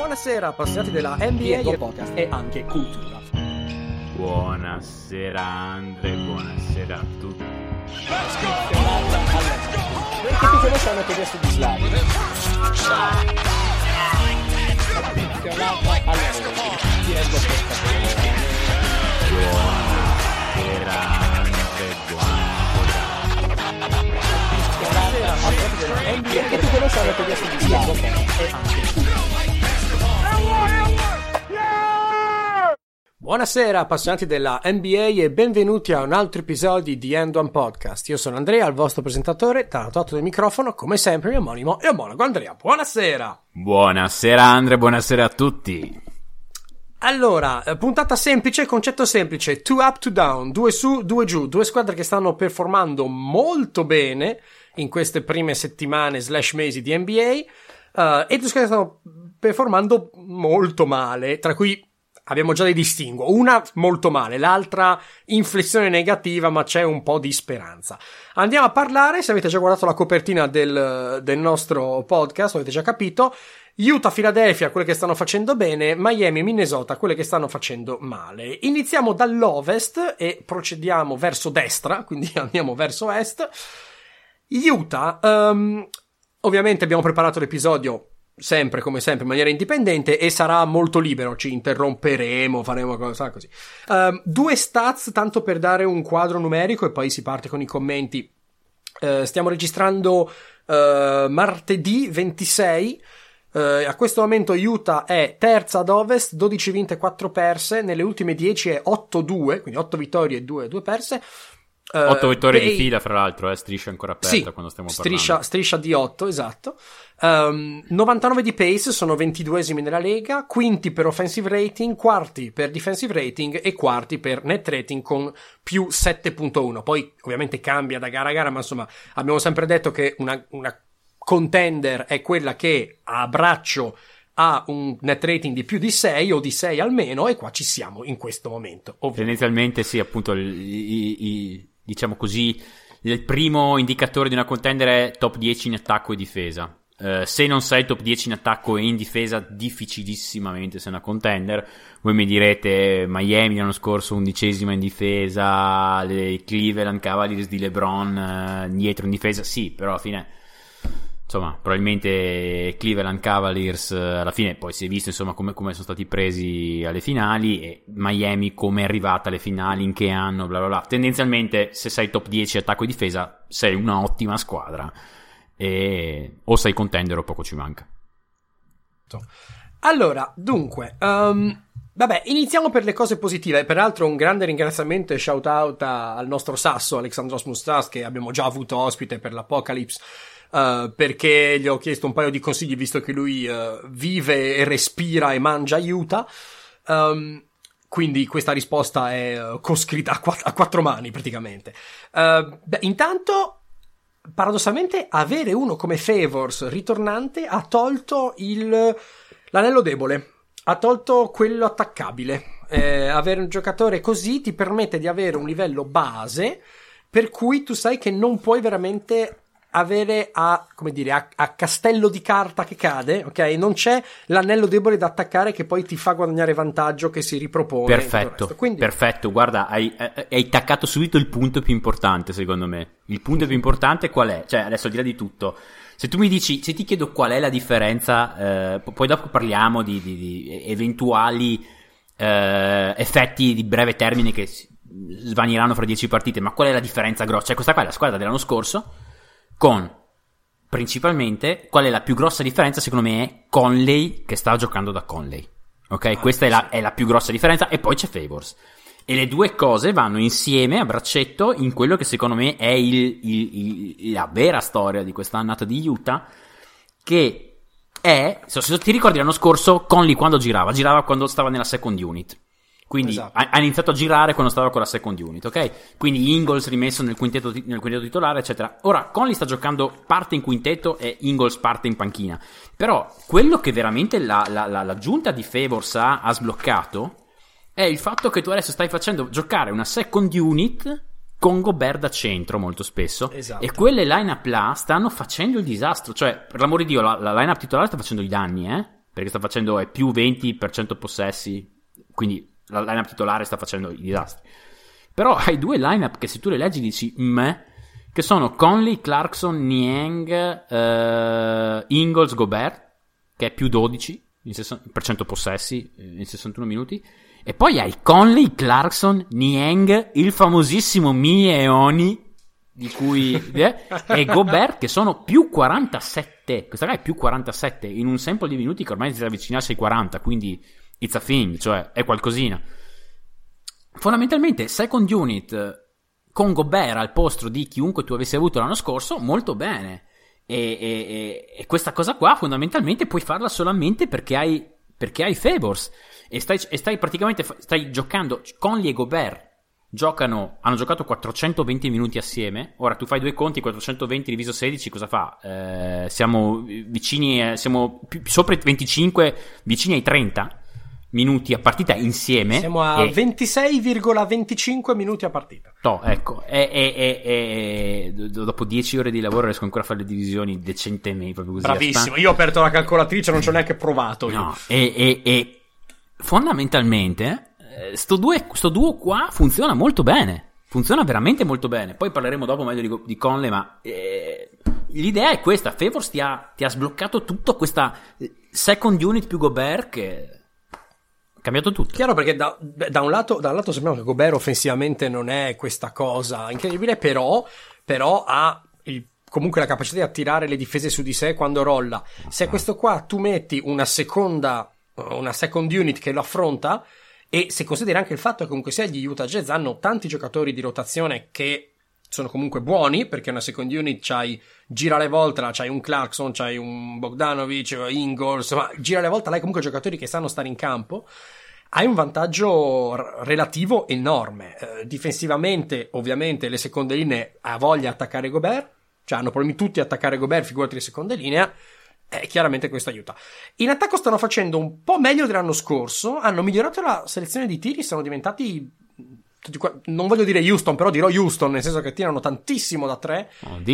Buonasera appassionati della NBA e podcast e anche cultura. Buonasera Andre, buonasera a tutti. Che ti conosciamo che adesso di Slavi? Buonasera Andre, NBA che ti conosciamo che adesso di Slavi e anche cultura. Buonasera appassionati della NBA e benvenuti a un altro episodio di End One Podcast. Io sono Andrea, il vostro presentatore, dall'altro lato del microfono, come sempre il mio omonimo e omologo Andrea. Buonasera! Buonasera Andre, buonasera a tutti. Allora, puntata semplice, concetto semplice, 2 up, 2 down, 2 su, 2 giù, due squadre che stanno performando molto bene in queste prime settimane / mesi di NBA e due squadre che stanno performando molto male, tra cui abbiamo già dei distinguo, una molto male, l'altra inflessione negativa, ma c'è un po' di speranza. Andiamo a parlare, se avete già guardato la copertina del nostro podcast, avete già capito, Utah, Philadelphia, quelle che stanno facendo bene, Miami, Minnesota, quelle che stanno facendo male. Iniziamo dall'ovest e procediamo verso destra, quindi andiamo verso est. Utah, ovviamente abbiamo preparato l'episodio sempre come sempre in maniera indipendente e sarà molto libero, ci interromperemo, faremo cosa così. Due stats tanto per dare un quadro numerico e poi si parte con i commenti. Stiamo registrando martedì 26. A questo momento Utah è terza ad ovest, 12 vinte e 4 perse, nelle ultime 10 è 8-2, quindi 8 vittorie e 2 perse. 8 vittorie di fila, fra l'altro, striscia ancora aperta, sì, quando stiamo parlando. Striscia di 8, esatto. 99 di pace, sono 22esimi nella lega, quinti per offensive rating, quarti per defensive rating e quarti per net rating con più 7.1. Poi ovviamente cambia da gara a gara, ma insomma abbiamo sempre detto che una contender è quella che a braccio ha un net rating di più di 6 o di 6 almeno, e qua ci siamo in questo momento. Tendenzialmente sì, appunto diciamo così, il primo indicatore di una contender è top 10 in attacco e difesa. Se non sei top 10 in attacco e in difesa, difficilissimamente sei una contender. Voi mi direte Miami l'anno scorso 11esima in difesa, le Cleveland Cavaliers di LeBron dietro in difesa, sì, però alla fine insomma probabilmente Cleveland Cavaliers alla fine poi si è visto insomma come sono stati presi alle finali, e Miami come è arrivata alle finali, in che anno, bla bla bla. Tendenzialmente se sei top 10 attacco e difesa sei una ottima squadra, e o sei contender o poco ci manca. Allora, dunque, vabbè, iniziamo per le cose positive. Peraltro un grande ringraziamento e shout out al nostro sasso Alexandros Mustas, che abbiamo già avuto ospite per l'Apocalypse, perché gli ho chiesto un paio di consigli, visto che lui vive e respira e mangia Utah. Quindi questa risposta è coscritta a quattro mani praticamente. Intanto, paradossalmente, avere uno come Favors ritornante ha tolto l'anello debole, ha tolto quello attaccabile. Avere un giocatore così ti permette di avere un livello base per cui tu sai che non puoi veramente avere a castello di carta che cade, ok? Non c'è l'anello debole da attaccare che poi ti fa guadagnare vantaggio, che si ripropone. Perfetto, quindi perfetto, guarda, hai attaccato subito il punto più importante, secondo me. Il punto più importante qual è? Cioè, adesso al di là di tutto, se tu mi dici, se ti chiedo qual è la differenza, poi dopo parliamo di eventuali effetti di breve termine che svaniranno fra 10 partite, ma qual è la differenza grossa? Cioè, questa qua è la squadra dell'anno scorso, con principalmente qual è la più grossa differenza, secondo me è Conley che sta giocando da Conley, ok? Questa è la più grossa differenza, e poi c'è Favors, e le due cose vanno insieme a braccetto in quello che secondo me è la vera storia di quest'annata di Utah, che è, se ti ricordi l'anno scorso Conley quando girava quando stava nella second unit. Quindi esatto, ha iniziato a girare quando stava con la second unit, ok? Quindi Ingles rimesso nel quintetto titolare, eccetera. Ora Conley sta giocando parte in quintetto e Ingles parte in panchina. Però quello che veramente l'aggiunta di Favors ha sbloccato è il fatto che tu adesso stai facendo giocare una second unit con Gobert da centro molto spesso, esatto, e quelle line-up là stanno facendo il disastro. Cioè, per l'amore di Dio, la line-up titolare sta facendo i danni, perché è più 20% possessi, quindi la lineup titolare sta facendo i disastri. Però hai due lineup che se tu le leggi dici che sono Conley, Clarkson, Niang, Ingles, Gobert, che è più 12 % possessi in 61 minuti, e poi hai Conley, Clarkson, Niang, il famosissimo Oni di cui e Gobert, che sono più 47. Questa qua è più 47 in un sample di minuti che ormai si avvicinasse ai 40, quindi it's a thing, cioè è qualcosina. Fondamentalmente second unit con Gobert al posto di chiunque tu avessi avuto l'anno scorso, molto bene. E questa cosa qua fondamentalmente puoi farla solamente perché hai Favors e stai praticamente giocando. Conley e Gobert hanno giocato 420 minuti assieme. Ora tu fai due conti, 420 diviso 16 cosa fa? Siamo vicini, siamo sopra i 25, vicini ai 30 minuti a partita insieme. Siamo a 26,25 minuti a partita. Ecco, dopo 10 ore di lavoro riesco ancora a fare le divisioni decentemente, proprio così. Bravissimo, io ho aperto la calcolatrice, non ci ho neanche provato. No, e fondamentalmente sto duo qua funziona molto bene. Funziona veramente molto bene. Poi parleremo dopo meglio di Conley, ma l'idea è questa. Favors ti ha sbloccato tutto, questa second unit più Gobert che cambiato tutto. Chiaro, perché da un lato sappiamo che Gobert offensivamente non è questa cosa incredibile, però ha comunque la capacità di attirare le difese su di sé quando rolla. Se questo qua tu metti una second unit che lo affronta, e se consideri anche il fatto che comunque sia gli Utah Jazz hanno tanti giocatori di rotazione che sono comunque buoni, perché una second unit gira le volte, c'hai un Clarkson, c'hai un Bogdanovic, Ingles, ma gira le volte, hai comunque giocatori che sanno stare in campo, hai un vantaggio relativo enorme. Difensivamente, ovviamente, le seconde linee ha voglia di attaccare Gobert, cioè hanno problemi tutti a attaccare Gobert, figurati le seconde linee, chiaramente questo aiuta. In attacco stanno facendo un po' meglio dell'anno scorso, hanno migliorato la selezione di tiri, sono diventati... non voglio dire Houston, però dirò Houston, nel senso che tirano tantissimo da tre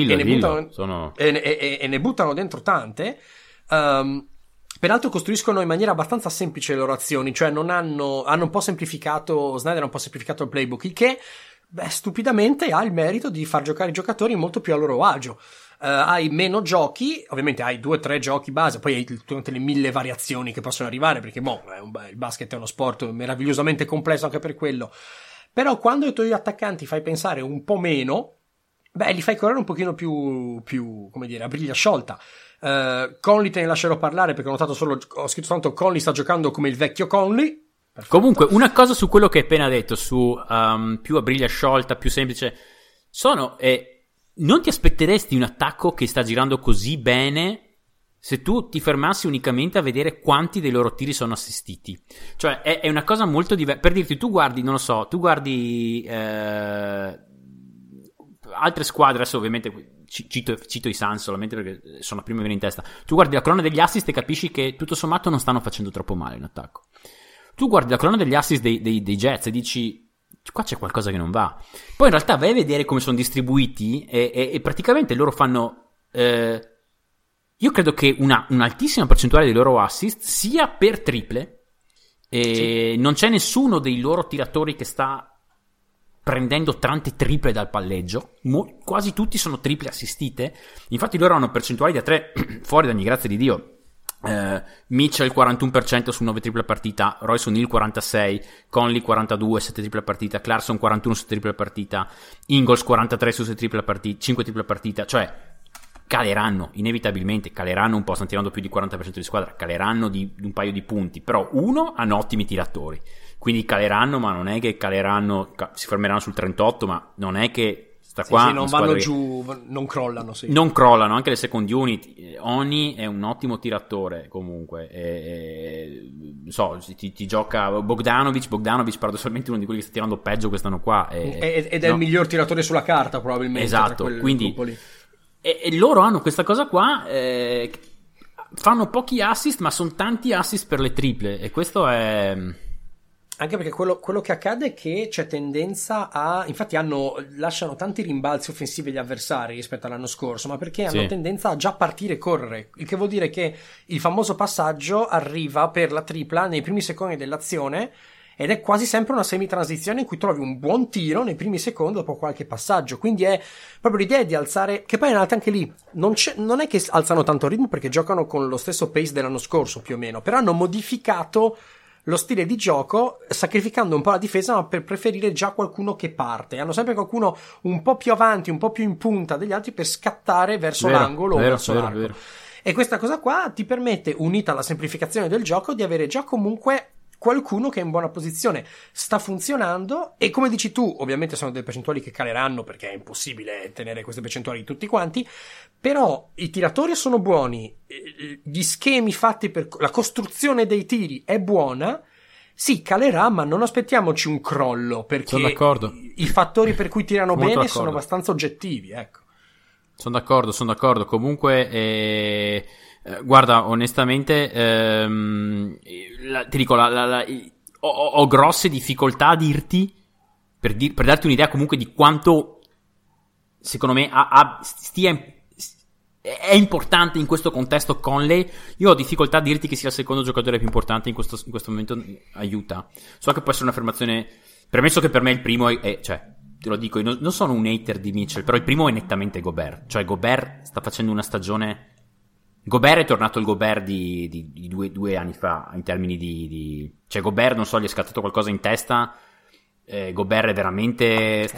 e ne buttano dentro tante. Peraltro costruiscono in maniera abbastanza semplice le loro azioni, cioè non hanno un po' semplificato, Snyder ha un po' semplificato il playbook, il che stupidamente ha il merito di far giocare i giocatori molto più a loro agio. Hai meno giochi, ovviamente hai 2 o 3 giochi base, poi hai tutte le 1000 variazioni che possono arrivare, perché il basket è uno sport meravigliosamente complesso anche per quello. Però quando i tuoi attaccanti fai pensare un po' meno, li fai correre un pochino più come dire, a briglia sciolta. Conley te ne lascerò parlare, perché ho scritto tanto Conley sta giocando come il vecchio Conley. Perfetto. Comunque una cosa su quello che hai appena detto, su più a briglia sciolta, più semplice, non ti aspetteresti un attacco che sta girando così bene se tu ti fermassi unicamente a vedere quanti dei loro tiri sono assistiti. Cioè è una cosa molto diversa. Per dirti, tu guardi altre squadre, adesso ovviamente cito i Suns solamente perché sono la prima che viene in testa. Tu guardi la colonna degli assist e capisci che tutto sommato non stanno facendo troppo male in attacco. Tu guardi la colonna degli assist dei Jets e dici qua c'è qualcosa che non va. Poi in realtà vai a vedere come sono distribuiti e praticamente loro fanno io credo che un'altissima percentuale dei loro assist sia per triple, e sì. Non c'è nessuno dei loro tiratori che sta prendendo tante triple dal palleggio, quasi tutti sono triple assistite. Infatti loro hanno percentuali da 3 fuori da ogni grazia di Dio. Mitchell 41% su 9 triple a partita, Royce O'Neal 46, Conley 42 7 triple a partita, Clarkson 41 su triple a partita, Ingles 43 su 6 triple a partita, 5 triple a partita. Cioè caleranno, inevitabilmente caleranno un po', stanno tirando più di 40% di squadra, caleranno di un paio di punti, però hanno ottimi tiratori, quindi caleranno, ma non è che caleranno, si fermeranno sul 38, ma non è che Sì, non vanno giù, non crollano. Sì. Non crollano, anche le second unit. Oni è un ottimo tiratore comunque. Ti gioca Bogdanovic paradossalmente uno di quelli che sta tirando peggio quest'anno qua. Ed è il miglior tiratore sulla carta probabilmente. Esatto, quindi e loro hanno questa cosa qua, fanno pochi assist, ma sono tanti assist per le triple, e questo è... Anche perché quello che accade è che c'è tendenza a... Infatti lasciano tanti rimbalzi offensivi agli avversari rispetto all'anno scorso, ma perché hanno tendenza a già partire e correre, il che vuol dire che il famoso passaggio arriva per la tripla nei primi secondi dell'azione, ed è quasi sempre una semi-transizione in cui trovi un buon tiro nei primi secondi dopo qualche passaggio. Quindi è proprio l'idea di alzare, che poi in realtà anche lì non è che alzano tanto il ritmo, perché giocano con lo stesso pace dell'anno scorso più o meno, però hanno modificato lo stile di gioco, sacrificando un po' la difesa, ma per preferire già qualcuno che parte. Hanno sempre qualcuno un po' più avanti, un po' più in punta degli altri per scattare verso l'angolo o verso l'arco. Vero. E questa cosa qua ti permette, unita alla semplificazione del gioco, di avere già comunque qualcuno che è in buona posizione. Sta funzionando, e come dici tu, ovviamente sono delle percentuali che caleranno, perché è impossibile tenere queste percentuali di tutti quanti, però i tiratori sono buoni, gli schemi fatti per la costruzione dei tiri è buona. Sì, calerà, ma non aspettiamoci un crollo, perché i fattori per cui tirano bene sono abbastanza oggettivi, ecco. Sono d'accordo. Comunque, guarda, onestamente, ti dico, ho grosse difficoltà a dirti, per darti un'idea comunque di quanto, secondo me, è importante in questo contesto Conley. Io ho difficoltà a dirti che sia il secondo giocatore più importante in questo momento. Aiuta. So che può essere un'affermazione, premesso che per me il primo è cioè, te lo dico, io non sono un hater di Mitchell, però il primo è nettamente Gobert. Cioè Gobert sta facendo una stagione... Gobert è tornato il Gobert di due anni fa, in termini di... Cioè Gobert, non so, gli è scattato qualcosa in testa. Gobert è veramente...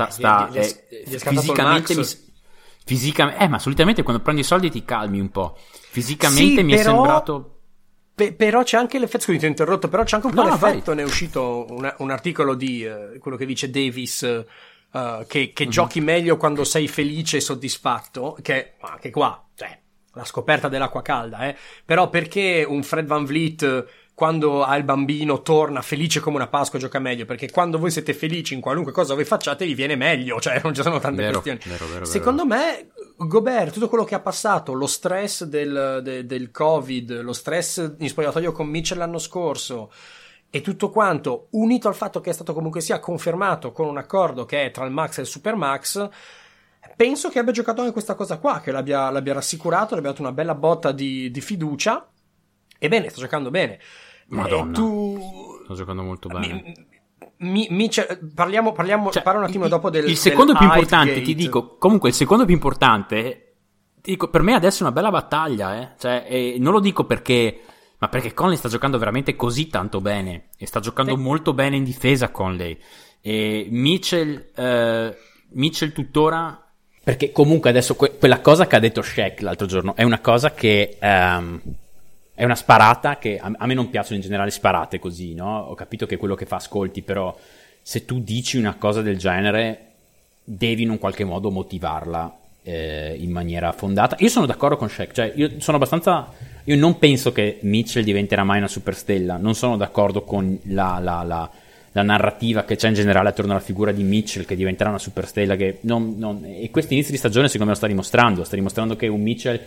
Fisicamente, ma solitamente quando prendi i soldi ti calmi un po'. Fisicamente sì, mi è sembrato... Però c'è anche l'effetto, scusi, ti ho interrotto, però c'è anche un po' l'effetto, ne è uscito un articolo di quello che dice Davis, che giochi meglio quando sei felice e soddisfatto, che anche qua, cioè, la scoperta dell'acqua calda, però perché un Fred VanVleet quando ha il bambino torna felice come una Pasqua e gioca meglio? Perché quando voi siete felici in qualunque cosa voi facciate vi viene meglio, cioè non ci sono tante questioni. Vero. Secondo me Gobert, tutto quello che ha passato, lo stress del Covid, lo stress in spogliatoio con Mitchell l'anno scorso e tutto quanto, unito al fatto che è stato comunque sia confermato con un accordo che è tra il Max e il Supermax, penso che abbia giocato anche questa cosa qua, che l'abbia rassicurato, le abbia dato una bella botta di fiducia. Ebbene, sta giocando bene. Madonna, sto giocando molto bene. Parliamo cioè, parla un attimo dopo del secondo più importante, Gate. ti dico, comunque il secondo più importante, ti dico, per me adesso è una bella battaglia, cioè, non lo dico perché, ma perché Conley sta giocando veramente così tanto bene, e sta giocando molto bene in difesa Conley, e Mitchell tuttora, perché comunque adesso quella cosa che ha detto Shaq l'altro giorno è una cosa che... è una sparata che a me non piacciono in generale sparate così, no? Ho capito che è quello che fa ascolti, però se tu dici una cosa del genere devi in un qualche modo motivarla in maniera fondata. Io sono d'accordo con Shaq, cioè io non penso che Mitchell diventerà mai una superstella, non sono d'accordo con la narrativa che c'è in generale attorno alla figura di Mitchell che diventerà una superstella, che e questo inizio di stagione secondo me lo sta dimostrando che è un Mitchell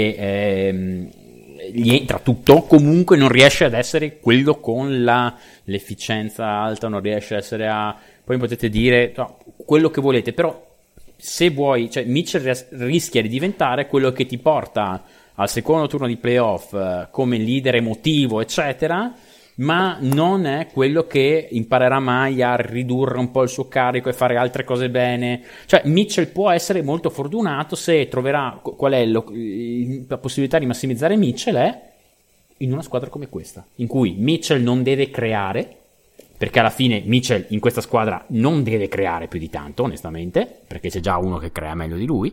che gli entra tutto, comunque non riesce ad essere quello con l'efficienza alta, non riesce ad essere poi potete dire quello che volete, però se vuoi, cioè Mitchell rischia di diventare quello che ti porta al secondo turno di playoff come leader emotivo eccetera, ma non è quello che imparerà mai a ridurre un po' il suo carico e fare altre cose bene. Cioè Mitchell può essere molto fortunato se troverà qual è la possibilità di massimizzare Mitchell è in una squadra come questa, in cui Mitchell non deve creare, perché alla fine Mitchell in questa squadra non deve creare più di tanto, onestamente, perché c'è già uno che crea meglio di lui.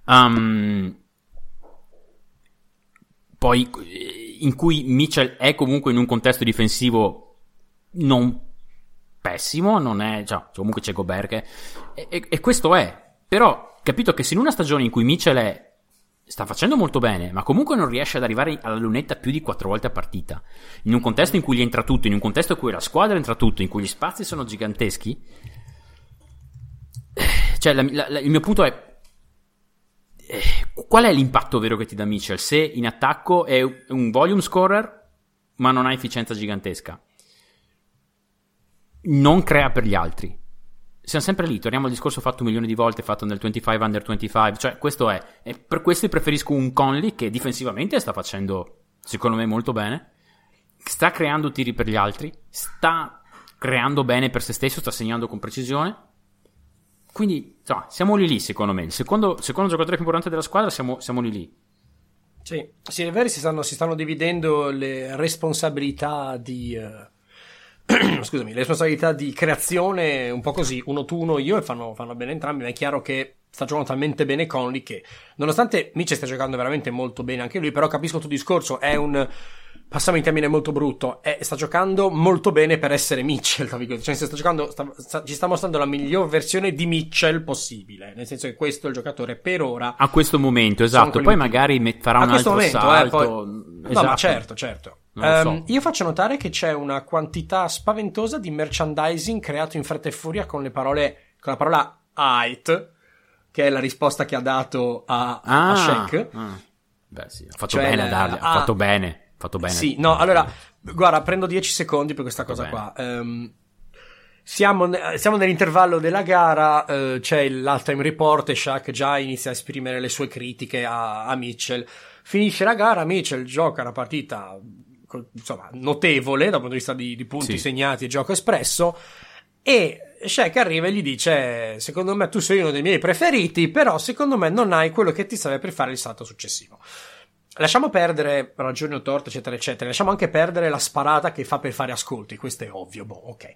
Poi in cui Mitchell è comunque in un contesto difensivo non pessimo, non è, cioè, comunque c'è Gobert e questo è, però capito che se in una stagione in cui Mitchell sta facendo molto bene, ma comunque non riesce ad arrivare alla lunetta più di 4 volte a partita, in un contesto in cui gli entra tutto, in un contesto in cui la squadra entra tutto, in cui gli spazi sono giganteschi, cioè il mio punto è qual è l'impatto vero che ti dà Mitchell se in attacco è un volume scorer ma non ha efficienza gigantesca? non crea per gli altri. Siamo sempre lì, torniamo al discorso fatto 1 milione di volte, fatto nel 25 under 25, cioè questo è. E per questo preferisco un Conley che difensivamente sta facendo, secondo me, molto bene, sta creando tiri per gli altri, sta creando bene per se stesso, sta segnando con precisione, quindi insomma, siamo lì secondo me, il secondo giocatore più importante della squadra, siamo lì. Sì, è vero, si stanno dividendo le responsabilità di scusami, le responsabilità di creazione un po' così, uno tu, uno io, e fanno bene entrambi, ma è chiaro che sta giocando talmente bene Conley che, nonostante Mitchell stia giocando veramente molto bene anche lui, però capisco il tuo discorso, è un, passiamo in termine molto brutto, sta giocando molto bene per essere Mitchell, cioè ci sta mostrando la miglior versione di Mitchell possibile, nel senso che questo è il giocatore per ora a questo momento, esatto, poi magari farà un altro momento, salto poi... esatto. No, ma certo. Io faccio notare che c'è una quantità spaventosa di merchandising creato in fretta e furia con la parola height, che è la risposta che ha dato a Shaq. Beh sì, ha fatto bene a dargli, ha fatto bene. Sì, no, allora, guarda, prendo 10 secondi per questa cosa qua. Siamo nell'intervallo della gara, c'è l'halftime report e Shaq già inizia a esprimere le sue critiche a Mitchell. Finisce la gara, Mitchell gioca una partita, insomma, notevole dal punto di vista di punti segnati e gioco espresso, e Shaq arriva e gli dice: secondo me tu sei uno dei miei preferiti, però secondo me non hai quello che ti serve per fare il salto successivo. Lasciamo perdere ragioni o torto, eccetera, eccetera. Lasciamo anche perdere la sparata che fa per fare ascolti. Questo è ovvio, ok.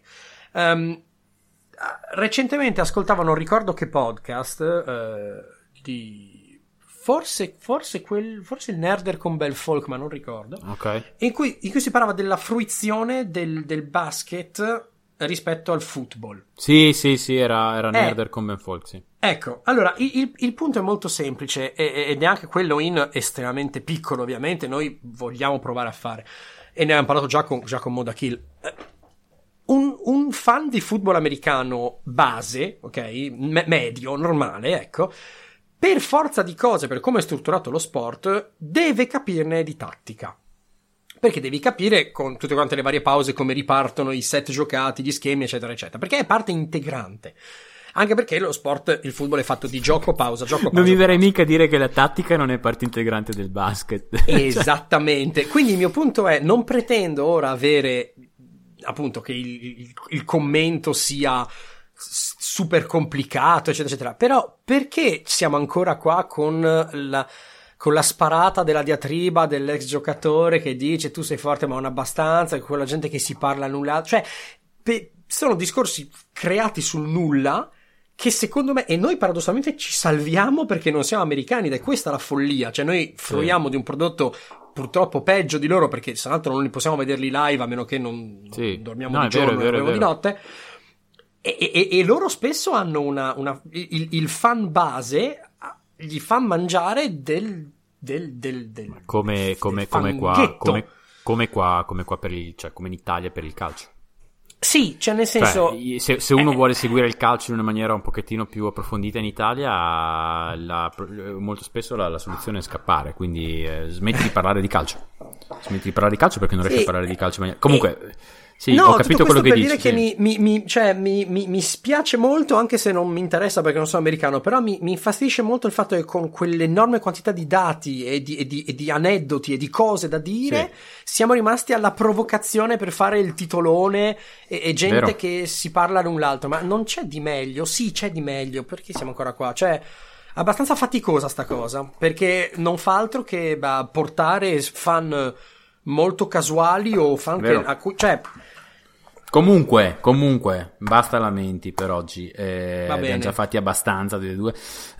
Recentemente ascoltavo, non ricordo che podcast, di... Forse il Nerder con Bell Folk, ma non ricordo. Ok. In cui si parlava della fruizione del basket rispetto al football. Sì, era Nerder con Bell Folk, sì. Ecco, allora, il punto è molto semplice, ed è anche quello in estremamente piccolo, ovviamente, noi vogliamo provare a fare, e ne abbiamo parlato già con Moda Kill. Un fan di football americano base, ok, medio, normale, ecco, per forza di cose, per come è strutturato lo sport, deve capirne di tattica. Perché devi capire con tutte quante le varie pause come ripartono i set giocati, gli schemi, eccetera, eccetera. Perché è parte integrante. Anche perché lo sport, il football è fatto di gioco, pausa. Non mi verrei mica a dire che la tattica non è parte integrante del basket. Esattamente. Quindi il mio punto è, non pretendo ora avere, appunto, che il commento sia super complicato, eccetera, eccetera. Però perché siamo ancora qua con la sparata della diatriba dell'ex giocatore che dice tu sei forte ma non abbastanza, quella gente che si parla nulla, cioè sono discorsi creati sul nulla che secondo me, e noi paradossalmente ci salviamo perché non siamo americani, ed è questa la follia, cioè noi fruiamo di un prodotto purtroppo peggio di loro, perché se altro non li possiamo vederli live a meno che non dormiamo di giorno e dormiamo di notte, e loro spesso hanno il fan base gli fa mangiare del come qua per il, cioè come in Italia per il calcio. Sì, cioè nel senso, cioè, se uno vuole seguire il calcio in una maniera un pochettino più approfondita in Italia, molto spesso la soluzione è scappare, quindi smetti di parlare di calcio perché non riesci a parlare di calcio. Comunque sì, no, ho capito quello che per dici. Dire che mi spiace molto, anche se non mi interessa perché non sono americano, però mi infastidisce molto il fatto che con quell'enorme quantità di dati e di aneddoti e di cose da dire, siamo rimasti alla provocazione per fare il titolone e gente Vero. che si parla l'un l'altro, ma non c'è di meglio. Sì, c'è di meglio, perché siamo ancora qua? Cioè, abbastanza faticosa sta cosa, perché non fa altro che portare fan molto casuali o fan che, cioè, Comunque, basta lamenti per oggi. Abbiamo già fatti abbastanza delle due.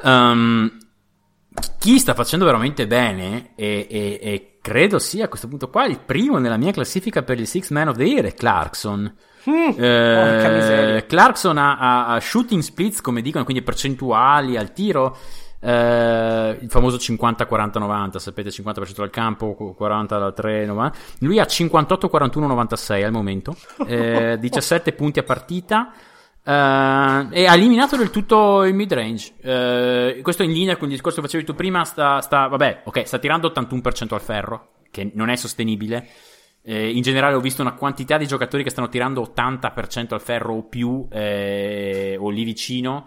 Chi sta facendo veramente bene, e credo sia a questo punto qua il primo nella mia classifica per il Sixth Man of the Year, è Clarkson. Clarkson ha shooting splits, come dicono, quindi percentuali al tiro. Il famoso 50-40-90, sapete, 50% dal campo, 40 da 3, 90. Lui ha 58-41-96 al momento, 17 punti a partita, e ha eliminato del tutto il mid range. Questo in linea con il discorso che facevi tu prima. Sta tirando 81% al ferro, che non è sostenibile. In generale ho visto una quantità di giocatori che stanno tirando 80% al ferro o più, o lì vicino.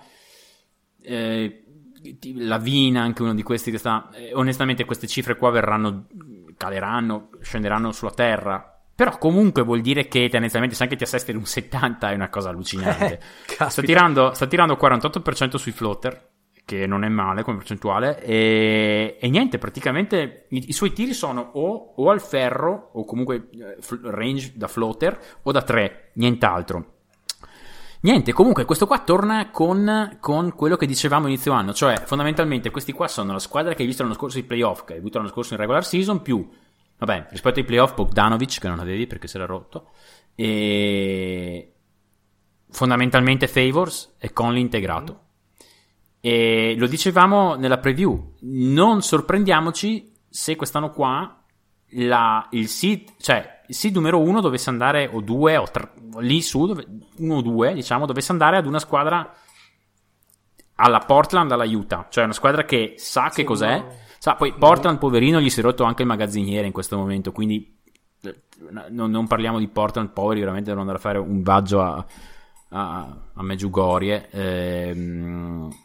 Lavina anche uno di questi che sta, onestamente queste cifre qua caleranno, scenderanno sulla terra, però comunque vuol dire che tendenzialmente se anche ti assesti un 70 è una cosa allucinante. sta tirando 48% sui floater, che non è male come percentuale, e niente, praticamente i suoi tiri sono o al ferro o comunque range da floater o da 3, nient'altro. Niente, comunque questo qua torna con quello che dicevamo inizio anno, cioè fondamentalmente questi qua sono la squadra che hai visto l'anno scorso ai playoff, che hai avuto l'anno scorso in regular season, più, vabbè, rispetto ai playoff Bogdanovic, che non avevi perché si era rotto, e fondamentalmente Favors e Conley integrato. E lo dicevamo nella preview, non sorprendiamoci se quest'anno qua il seed, cioè il seed numero 1 dovesse andare, o 2 o 3, lì su 1 o 2 diciamo, dovesse andare ad una squadra alla Portland, alla Utah, cioè una squadra che sa che cos'è, sa, poi Portland poverino gli si è rotto anche il magazziniere in questo momento, quindi non parliamo di Portland poveri, veramente devono andare a fare un viaggio a Meggiugorie.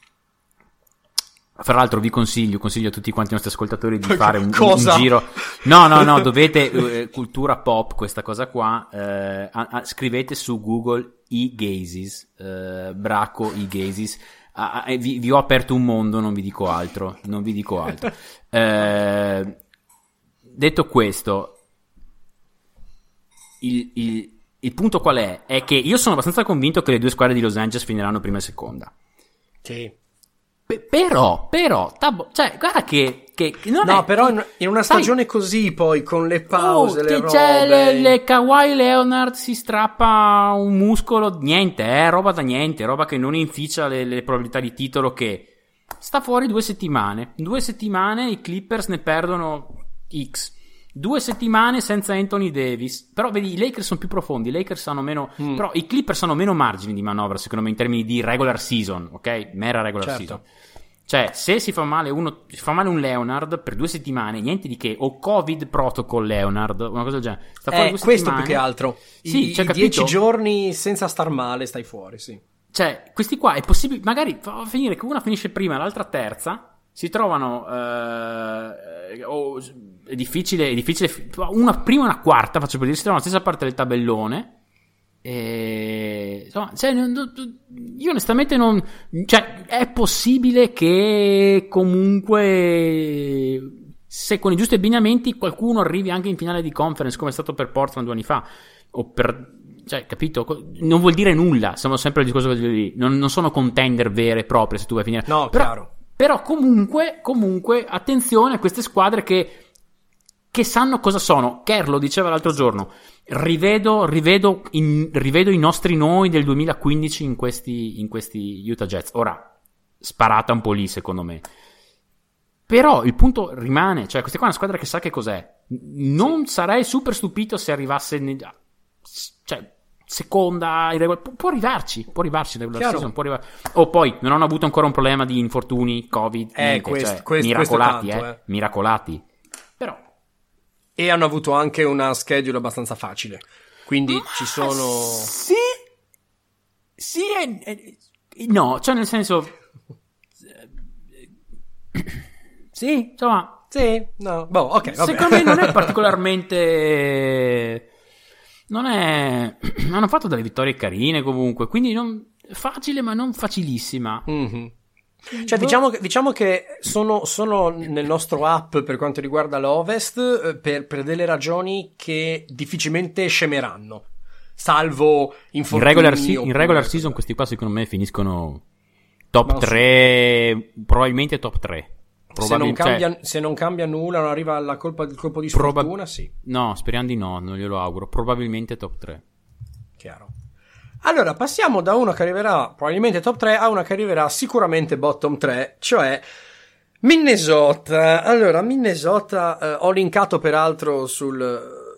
Fra l'altro vi consiglio a tutti quanti i nostri ascoltatori di fare un giro. No, dovete cultura pop, questa cosa qua, scrivete su Google e-gazes, Braco e-gazes, vi ho aperto un mondo, non vi dico altro. Detto questo, il punto qual è? È che io sono abbastanza convinto che le due squadre di Los Angeles finiranno prima e seconda. Sì. Però, cioè, guarda che non no, è, però in una stagione così, poi con le pause, le robe, le Kawhi Leonard si strappa un muscolo, niente, roba da niente, roba che non inficia le probabilità di titolo, che sta fuori 2 settimane. 2 settimane i Clippers ne perdono X. 2 settimane senza Anthony Davis, però vedi, i Lakers sono più profondi, i Lakers hanno meno, però i Clippers hanno meno margini di manovra secondo me in termini di regular season, ok? Mera regular season. Cioè, se si fa male un Leonard per 2 settimane, niente di che, o Covid protocol Leonard, una cosa del genere. Sta fuori 2 questo settimane. più che altro. Sì, I 10 giorni senza star male stai fuori, sì. Cioè, questi qua è possibile, magari fa finire che una finisce prima e l'altra terza, si trovano è difficile una prima e una quarta, faccio per dire, si trovano alla stessa parte del tabellone, e insomma, cioè, io onestamente non, cioè, è possibile che comunque se con i giusti abbinamenti qualcuno arrivi anche in finale di conference, come è stato per Portland 2 anni fa, o per, cioè, capito? Non vuol dire nulla, siamo sempre al discorso di non sono contender vere e proprie se tu vai a finire, no, chiaro. Però comunque attenzione a queste squadre che sanno cosa sono. Kerr lo diceva l'altro giorno, rivedo i nostri noi del 2015 in questi Utah Jazz. Ora, sparata un po' lì secondo me, però il punto rimane, cioè questa qua è una squadra che sa che cos'è. Non sarei super stupito se arrivasse cioè seconda, può arrivarci season, può arrivare. Poi non hanno avuto ancora un problema di infortuni, Covid, niente, miracolati, tanto, miracolati. Però e hanno avuto anche una schedule abbastanza facile, quindi ci sono no, cioè nel senso sì, insomma, sì, no, boh, ok, vabbè. Secondo me non è particolarmente, hanno fatto delle vittorie carine comunque, quindi non facile ma non facilissima. Mm-hmm. Cioè diciamo che sono nel nostro app per quanto riguarda l'Ovest per delle ragioni che difficilmente scemeranno, salvo infortuni in regular season. Questi qua secondo me finiscono top 3, probabilmente top 3. Se non cambia nulla, non arriva il colpo di sfortuna, sì. No, speriamo di no, non glielo auguro. Probabilmente top 3. Chiaro. Allora, passiamo da uno che arriverà probabilmente top 3 a una che arriverà sicuramente bottom 3, cioè Minnesota. Allora, Minnesota, ho linkato peraltro sul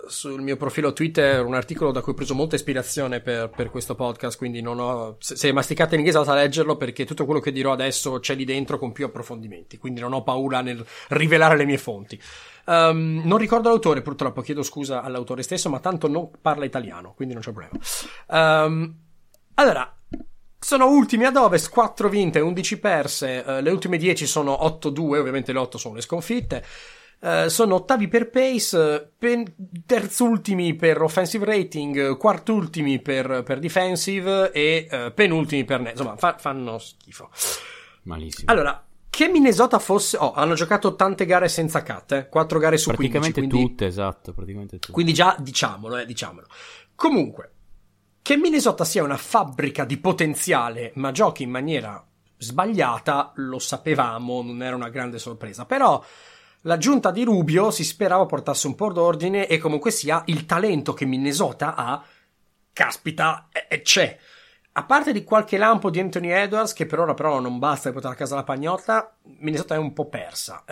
sul mio profilo Twitter un articolo da cui ho preso molta ispirazione per questo podcast, quindi non ho, se masticate in inglese andate a leggerlo, perché tutto quello che dirò adesso c'è lì dentro con più approfondimenti, quindi non ho paura nel rivelare le mie fonti. Non ricordo l'autore, purtroppo, chiedo scusa all'autore stesso, ma tanto non parla italiano, quindi non c'è problema. Allora, sono ultimi ad Ovest, 4 vinte, 11 perse, le ultime 10 sono 8-2, ovviamente le 8 sono le sconfitte. Sono ottavi per pace, terzultimi per offensive rating, quartultimi per defensive e penultimi per net. Insomma, fanno schifo. Malissimo. Allora, che Minnesota fosse... hanno giocato tante gare senza cut, 4 gare su 15. Praticamente tutte, esatto, praticamente tutte. Quindi già diciamolo. Comunque, che Minnesota sia una fabbrica di potenziale, ma giochi in maniera sbagliata, lo sapevamo, non era una grande sorpresa. Però l'aggiunta di Rubio si sperava portasse un po' d'ordine, e comunque sia il talento che Minnesota ha, caspita, c'è. A parte di qualche lampo di Anthony Edwards, che per ora però non basta per portare a casa la pagnotta, Minnesota è un po' persa.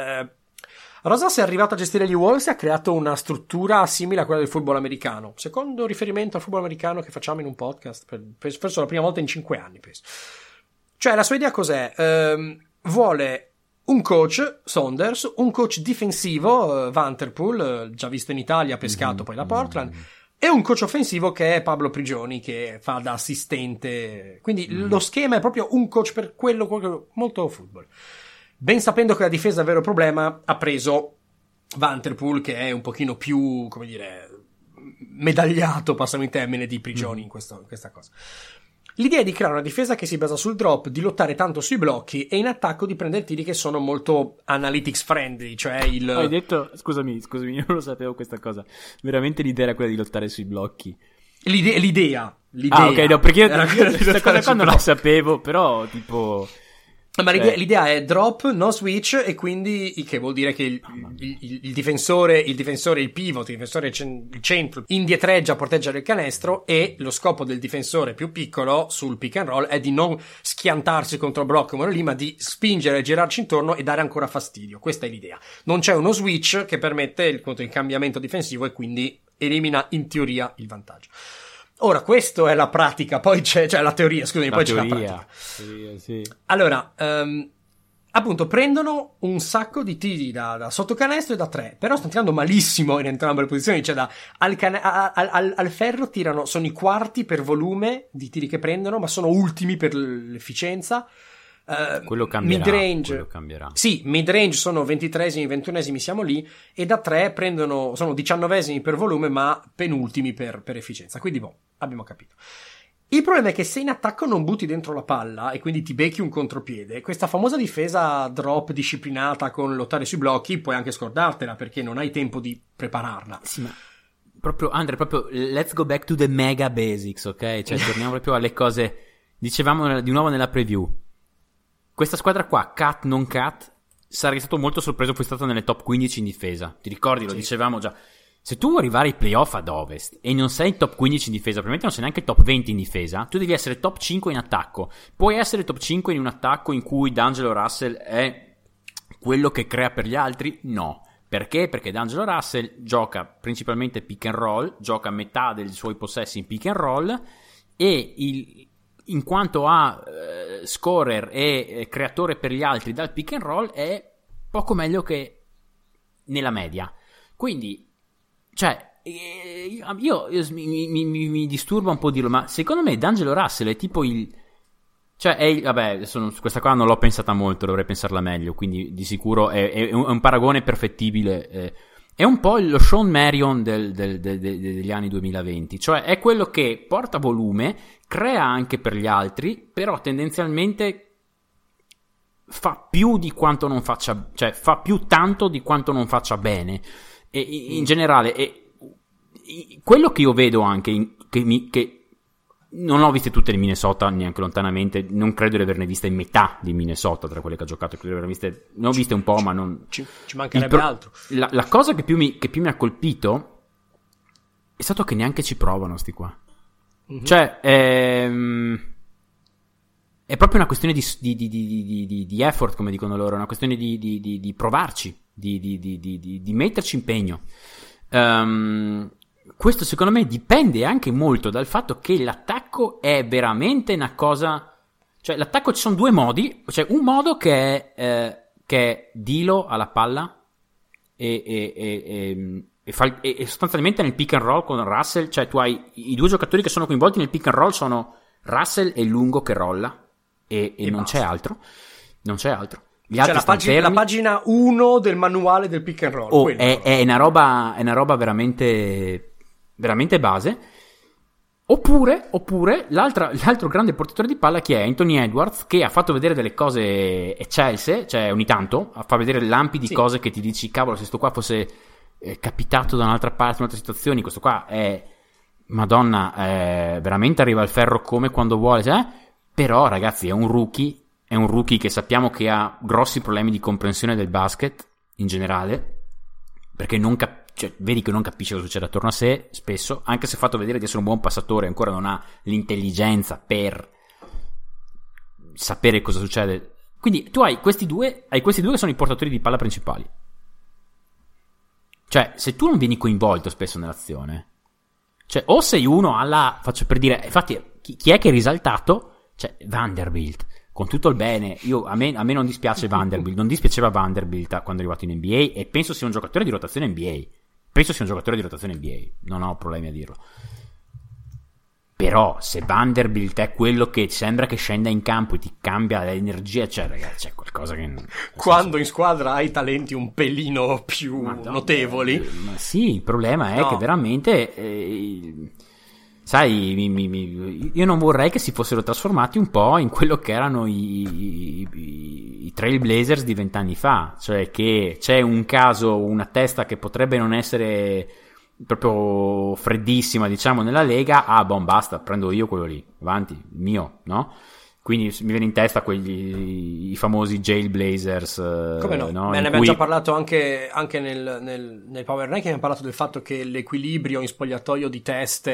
Rosas è arrivato a gestire gli Wolves e ha creato una struttura simile a quella del football americano. Secondo riferimento al football americano che facciamo in un podcast, penso la prima volta in 5 anni, penso. Cioè, la sua idea cos'è? Vuole un coach, Saunders, un coach difensivo, Vanterpool, già visto in Italia, pescato poi da Portland, e un coach offensivo che è Pablo Prigioni, che fa da assistente. Quindi lo schema è proprio un coach per quello molto football. Ben sapendo che la difesa è il vero problema, ha preso Vanterpool, che è un pochino più, come dire, medagliato, passami il termine, di Prigioni in questa cosa. L'idea è di creare una difesa che si basa sul drop, di lottare tanto sui blocchi e in attacco di prendere tiri che sono molto analytics friendly, cioè il... Hai detto, scusami, io non lo sapevo questa cosa. Veramente l'idea era quella di lottare sui blocchi. L'idea. Ah, ok, no, perché io questa cosa qua non la sapevo, però tipo... Ma l'idea è drop, no switch, e quindi che vuol dire che il difensore, il pivot, il centro indietreggia a proteggere il canestro, e lo scopo del difensore più piccolo sul pick and roll è di non schiantarsi contro il blocco lì, ma di spingere, girarci intorno e dare ancora fastidio. Questa è l'idea. Non c'è uno switch che permette il cambiamento difensivo e quindi elimina in teoria il vantaggio. Ora, questo è la pratica, poi c'è la teoria, scusami, poi c'è la pratica. Sì. Allora, appunto, prendono un sacco di tiri da sotto canestro e da 3, però stanno tirando malissimo in entrambe le posizioni, cioè al ferro tirano, sono i quarti per volume di tiri che prendono, ma sono ultimi per l'efficienza. Quello cambierà. Sì, mid-range sono 23esimi, 21esimi, siamo lì, e da 3 sono 19esimi per volume, ma penultimi per efficienza. Quindi, abbiamo capito. Il problema è che se in attacco non butti dentro la palla e quindi ti becchi un contropiede, questa famosa difesa drop disciplinata con lottare sui blocchi puoi anche scordartela, perché non hai tempo di prepararla. Sì, ma proprio, Andre, let's go back to the mega basics, ok? Cioè, torniamo proprio alle cose. Dicevamo di nuovo nella preview. Questa squadra qua, cut non cut, sarei stato molto sorpreso, fosse stata nelle top 15 in difesa. Ti ricordi? Lo dicevamo già. Se tu vuoi arrivare ai playoff ad Ovest e non sei top 15 in difesa, probabilmente non sei neanche top 20 in difesa, tu devi essere top 5 in attacco. Puoi essere top 5 in un attacco in cui D'Angelo Russell è quello che crea per gli altri? No. Perché? Perché D'Angelo Russell gioca principalmente pick and roll, gioca metà dei suoi possessi in pick and roll, e in quanto a scorer e creatore per gli altri dal pick and roll è poco meglio che nella media. Quindi, cioè, io mi disturba un po' dirlo, ma secondo me D'Angelo Russell è tipo vabbè, questa qua non l'ho pensata molto, dovrei pensarla meglio, quindi di sicuro è un paragone perfettibile. È un po' lo Sean Marion degli anni 2020, cioè è quello che porta volume, crea anche per gli altri, però tendenzialmente fa più di quanto non faccia, cioè fa più tanto di quanto non faccia bene. E in generale, quello che io vedo anche che non ho viste tutte le Minnesota neanche lontanamente, non credo di averne viste in metà di Minnesota tra quelle che ha giocato, credo di averne viste, ne ho viste un po', ma non ci mancherebbe altro. La cosa che più mi ha colpito è stato che neanche ci provano sti qua. Mm-hmm. Cioè è proprio una questione di effort, come dicono loro, è una questione di provarci, di metterci impegno. questo secondo me dipende anche molto dal fatto che l'attacco è veramente una cosa, cioè l'attacco ci sono due modi, cioè un modo che è Dilo alla palla e sostanzialmente nel pick and roll con Russell, cioè tu hai i due giocatori che sono coinvolti nel pick and roll sono Russell e Lungo che rolla e non c'è altro, gli altri la pagina 1 del manuale del pick and roll. È una roba veramente veramente base. Oppure l'altro grande portatore di palla che è Anthony Edwards, che ha fatto vedere delle cose eccelse, cioè ogni tanto fa vedere lampi di cose che ti dici cavolo, se sto qua fosse capitato da un'altra parte, in altre situazioni, questo qua è Madonna, veramente arriva al ferro come quando vuole, però ragazzi è un rookie che sappiamo che ha grossi problemi di comprensione del basket in generale, perché vedi che non capisce cosa succede attorno a sé spesso, anche se ha fatto vedere di essere un buon passatore, ancora non ha l'intelligenza per sapere cosa succede. Quindi tu hai questi due che sono i portatori di palla principali. Cioè, se tu non vieni coinvolto spesso nell'azione, cioè o sei uno faccio per dire, infatti chi è che è risaltato? Cioè Vanderbilt, con tutto il bene, a me non dispiace Vanderbilt, non dispiaceva Vanderbilt quando è arrivato in NBA e penso sia un giocatore di rotazione NBA, non ho problemi a dirlo. Però se Vanderbilt è quello che sembra che scenda in campo e ti cambia l'energia, cioè ragazzi c'è qualcosa che quando in squadra hai talenti un pelino più notevoli. Ma sì, il problema è che veramente sai, io non vorrei che si fossero trasformati un po' in quello che erano i Trailblazers di 20 anni fa, cioè che c'è un caso, una testa che potrebbe non essere proprio freddissima, diciamo, nella Lega, basta, prendo io quello lì, avanti, mio, no? Quindi mi viene in testa i famosi Jailblazers. Come no? Ne abbiamo già parlato anche nel Power Ranking, abbiamo parlato del fatto che l'equilibrio in spogliatoio di teste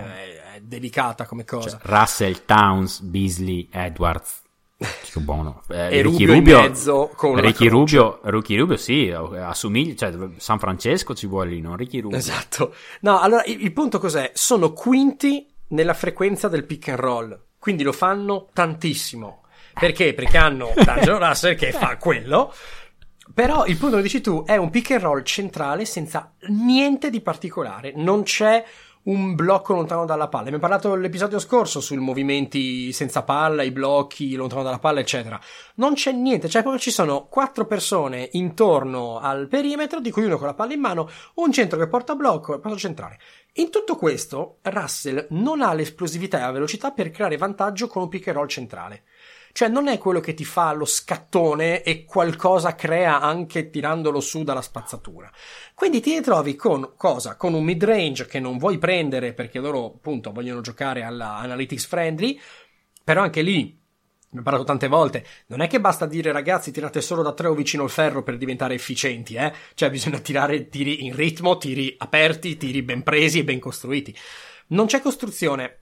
è delicata come cosa. Cioè, Russell, Towns, Beasley, Edwards, che buono. E Rubio in mezzo con Ricky Rubio sì, assomiglia, cioè San Francesco ci vuole lì, non Ricky Rubio. Esatto. No, allora il punto cos'è? Sono quinti nella frequenza del pick and roll. Quindi lo fanno tantissimo. Perché? Perché hanno D'Angelo Russell che fa quello. Però il punto che dici tu è un pick and roll centrale senza niente di particolare. Non c'è un blocco lontano dalla palla. Abbiamo parlato l'episodio scorso sui movimenti senza palla, i blocchi lontano dalla palla, eccetera. Non c'è niente. Cioè proprio ci sono 4 persone intorno al perimetro, di cui uno con la palla in mano, un centro che porta blocco e il passo centrale. In tutto questo, Russell non ha l'esplosività e la velocità per creare vantaggio con un pick and roll centrale. Cioè non è quello che ti fa lo scattone e qualcosa crea anche tirandolo su dalla spazzatura. Quindi ti ritrovi con un mid-range che non vuoi prendere perché loro appunto vogliono giocare alla analytics friendly, però anche lì ne ho parlato tante volte, non è che basta dire ragazzi tirate solo da 3 o vicino al ferro per diventare efficienti, cioè bisogna tirare tiri in ritmo, tiri aperti, tiri ben presi e ben costruiti. Non c'è costruzione.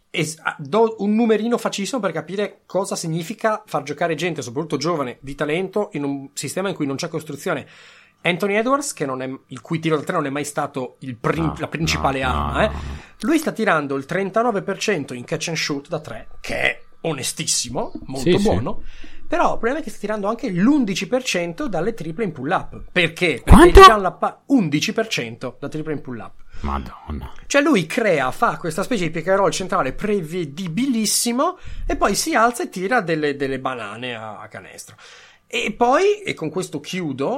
Do un numerino facilissimo per capire cosa significa far giocare gente, soprattutto giovane, di talento, in un sistema in cui non c'è costruzione. Anthony Edwards, il cui tiro da 3 non è mai stato la principale arma, lui sta tirando il 39% in catch and shoot da 3, che è onestissimo, molto buono, però il problema è che sta tirando anche l'11% dalle triple in pull up. Perché? Quanto? Perché 11% da triple in pull up. Madonna. Cioè lui fa questa specie di pick and roll centrale prevedibilissimo e poi si alza e tira delle banane a canestro. E poi, e con questo chiudo,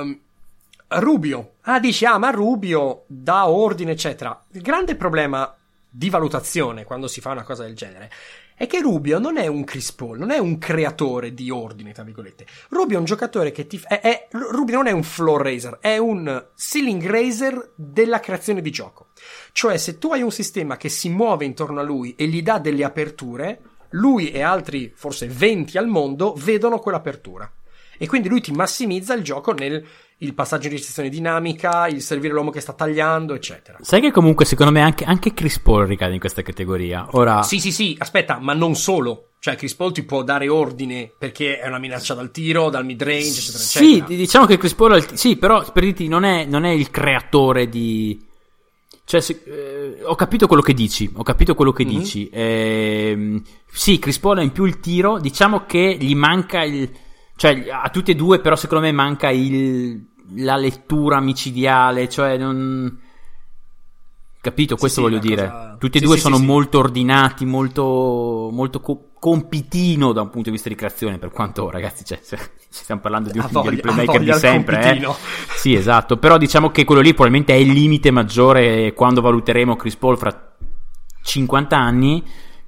Rubio. Dici, ma Rubio dà ordine, eccetera. Il grande problema di valutazione quando si fa una cosa del genere è che Rubio non è un Chris Paul, non è un creatore di ordine, tra virgolette. Rubio è un giocatore che Rubio non è un floor raiser, è un ceiling raiser della creazione di gioco. Cioè, se tu hai un sistema che si muove intorno a lui e gli dà delle aperture, lui e altri, forse 20 al mondo, vedono quell'apertura. E quindi lui ti massimizza il gioco il passaggio in ricezione dinamica, il servire l'uomo che sta tagliando, eccetera. Sai che comunque secondo me anche Chris Paul ricade in questa categoria. Ora Sì, aspetta, ma non solo. Cioè Chris Paul ti può dare ordine perché è una minaccia dal tiro, dal mid range, eccetera, eccetera. Sì, diciamo che Chris Paul però per dirti non è il creatore di, Cioè, ho capito quello che dici, dici. Sì, Chris Paul ha in più il tiro, diciamo che gli manca cioè a tutti e due, però secondo me manca la lettura micidiale, cioè non... Capito? Questo voglio dire. Tutti e due sono molto ordinati, molto compitino da un punto di vista di creazione, per quanto, ragazzi, cioè, stiamo parlando di un migliori playmaker di sempre, Sì, esatto, però diciamo che quello lì probabilmente è il limite maggiore quando valuteremo Chris Paul fra 50 anni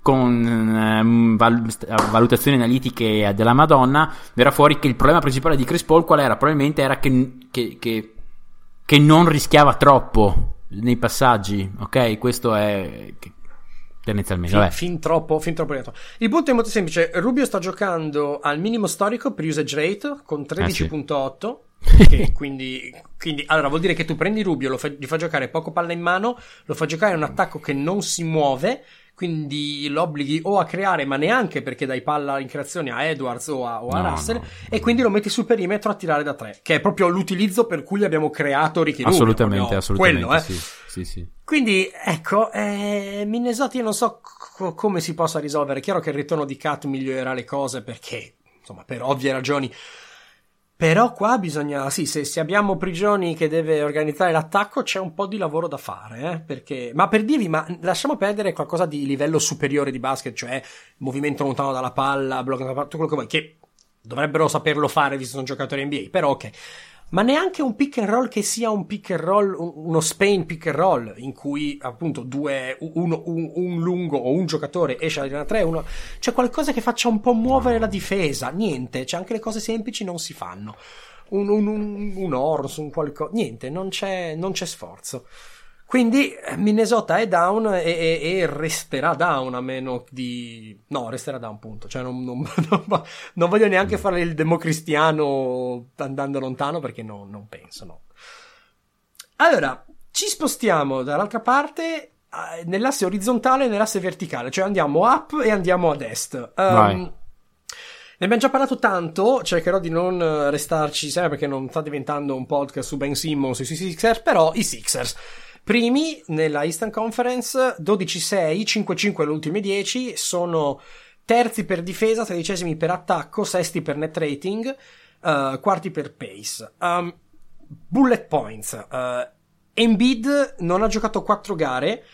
con valutazioni analitiche della Madonna. Verrà fuori che il problema principale di Chris Paul qual era? Probabilmente era che non rischiava troppo nei passaggi, ok? Questo è tendenzialmente fin troppo dietro. Il punto è molto semplice. Rubio sta giocando al minimo storico per usage rate con 13.8 che quindi allora vuol dire che tu prendi Rubio, gli fai giocare poco palla in mano, lo fai giocare in un attacco che non si muove, quindi lo obblighi o a creare, ma neanche perché dai palla in creazione a Edwards o a Russell, e quindi lo metti sul perimetro a tirare da 3, che è proprio l'utilizzo per cui abbiamo creato Ricky Rubio. Assolutamente, quello, sì. Quindi ecco, Minnesota io non so come si possa risolvere. È chiaro che il ritorno di Cat migliorerà le cose perché, insomma, per ovvie ragioni. Però qua bisogna, sì, se abbiamo Prigioni che deve organizzare l'attacco c'è un po' di lavoro da fare, perché, ma per dirvi, ma lasciamo perdere qualcosa di livello superiore di basket, cioè movimento lontano dalla palla, blocco dalla palla, tutto quello che vuoi, che dovrebbero saperlo fare visto che sono giocatori NBA, però ok. Ma neanche un pick and roll che sia un pick and roll, uno Spain pick and roll, in cui appunto un lungo o un giocatore esce da linea 3, c'è qualcosa che faccia un po' muovere la difesa. Niente, c'è anche le cose semplici non si fanno. Un Horns, un qualcosa, niente, non c'è sforzo. Quindi Minnesota è down e resterà down a meno di... No, resterà down, punto. Cioè non voglio neanche fare il democristiano andando lontano perché non penso, no. Allora, ci spostiamo dall'altra parte nell'asse orizzontale e nell'asse verticale. Cioè andiamo up e andiamo ad est. Ne abbiamo già parlato tanto, cercherò di non restarci sempre perché non sta diventando un podcast su Ben Simmons e sui Sixers, però i Sixers... Primi nella Eastern Conference, 12-6, 5-5 alle ultime 10, sono terzi per difesa, 13esimi per attacco, sesti per net rating, quarti per pace. Bullet points. Embiid non ha giocato 4 gare,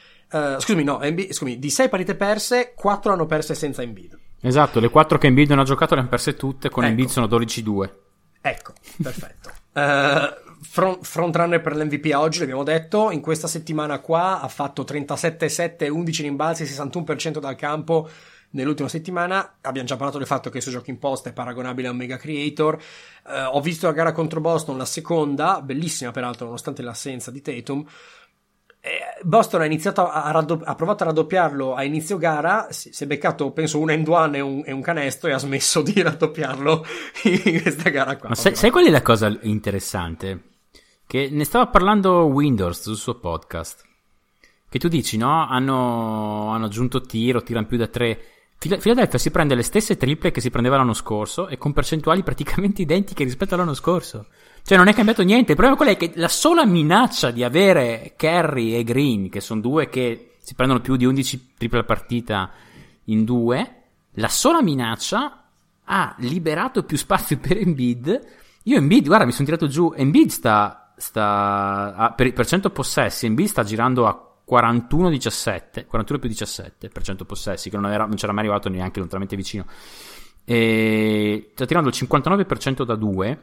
di 6 partite perse, 4 hanno perse senza Embiid. Esatto, le 4 che Embiid non ha giocato le hanno perse tutte, con Embiid sono 12-2. Ecco, perfetto. Frontrunner per l'MVP a oggi, l'abbiamo detto, in questa settimana qua ha fatto 37-7, 11 rimbalzi, 61% dal campo nell'ultima settimana. Abbiamo già parlato del fatto che il suo gioco in post è paragonabile a un mega creator. Ho visto la gara contro Boston, la seconda, bellissima peraltro nonostante l'assenza di Tatum. Boston ha iniziato ha provato a raddoppiarlo a inizio gara, si è beccato penso un end one e un canestro e ha smesso di raddoppiarlo in questa gara qua. Ma sai qual è la cosa interessante? Che ne stava parlando Windows sul suo podcast, che tu dici no, hanno aggiunto tirano più da 3. Philadelphia si prende le stesse triple che si prendeva l'anno scorso e con percentuali praticamente identiche rispetto all'anno scorso. Cioè non è cambiato niente. Il problema qual è? Che la sola minaccia di avere Curry e Green, che sono due che si prendono più di 11 triple a partita in 2, la sola minaccia ha liberato più spazio per Embiid. Guarda, mi sono tirato giù. Embiid per 100 possessi, Embiid sta girando a 41 più 17 per 100 possessi, che non c'era mai arrivato neanche lontanamente vicino, e sta tirando il 59% da 2,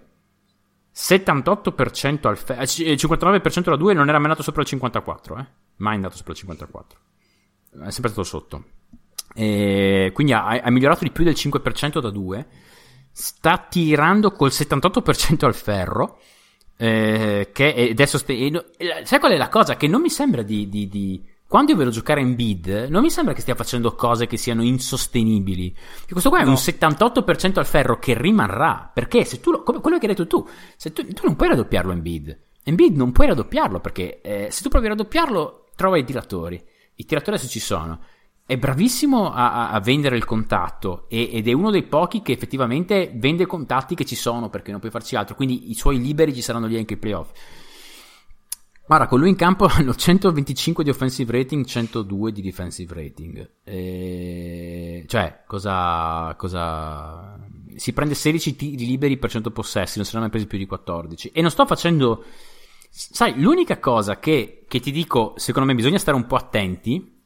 78% il 59% da 2, non era mai andato sopra il 54, mai andato sopra il 54, è sempre stato sotto, quindi ha migliorato di più del 5% da 2, sta tirando col 78% al ferro, che adesso sai qual è la cosa? Che non mi sembra quando io vedo giocare Embiid non mi sembra che stia facendo cose che siano insostenibili. E questo qua è un 78% al ferro che rimarrà, perché se tu quello che hai detto tu non puoi raddoppiarlo Embiid non puoi raddoppiarlo, perché se tu provi a raddoppiarlo trova i tiratori adesso ci sono. È bravissimo a vendere il contatto ed è uno dei pochi che effettivamente vende contatti che ci sono, perché non puoi farci altro, quindi i suoi liberi ci saranno lì anche ai playoff. Guarda, con lui in campo hanno 125 di offensive rating, 102 di defensive rating. Cioè, cosa... Si prende 16 tiri liberi per 100 possessi, non se ne hanno mai presi più di 14. E non sto facendo... Sai, l'unica cosa che ti dico, secondo me bisogna stare un po' attenti,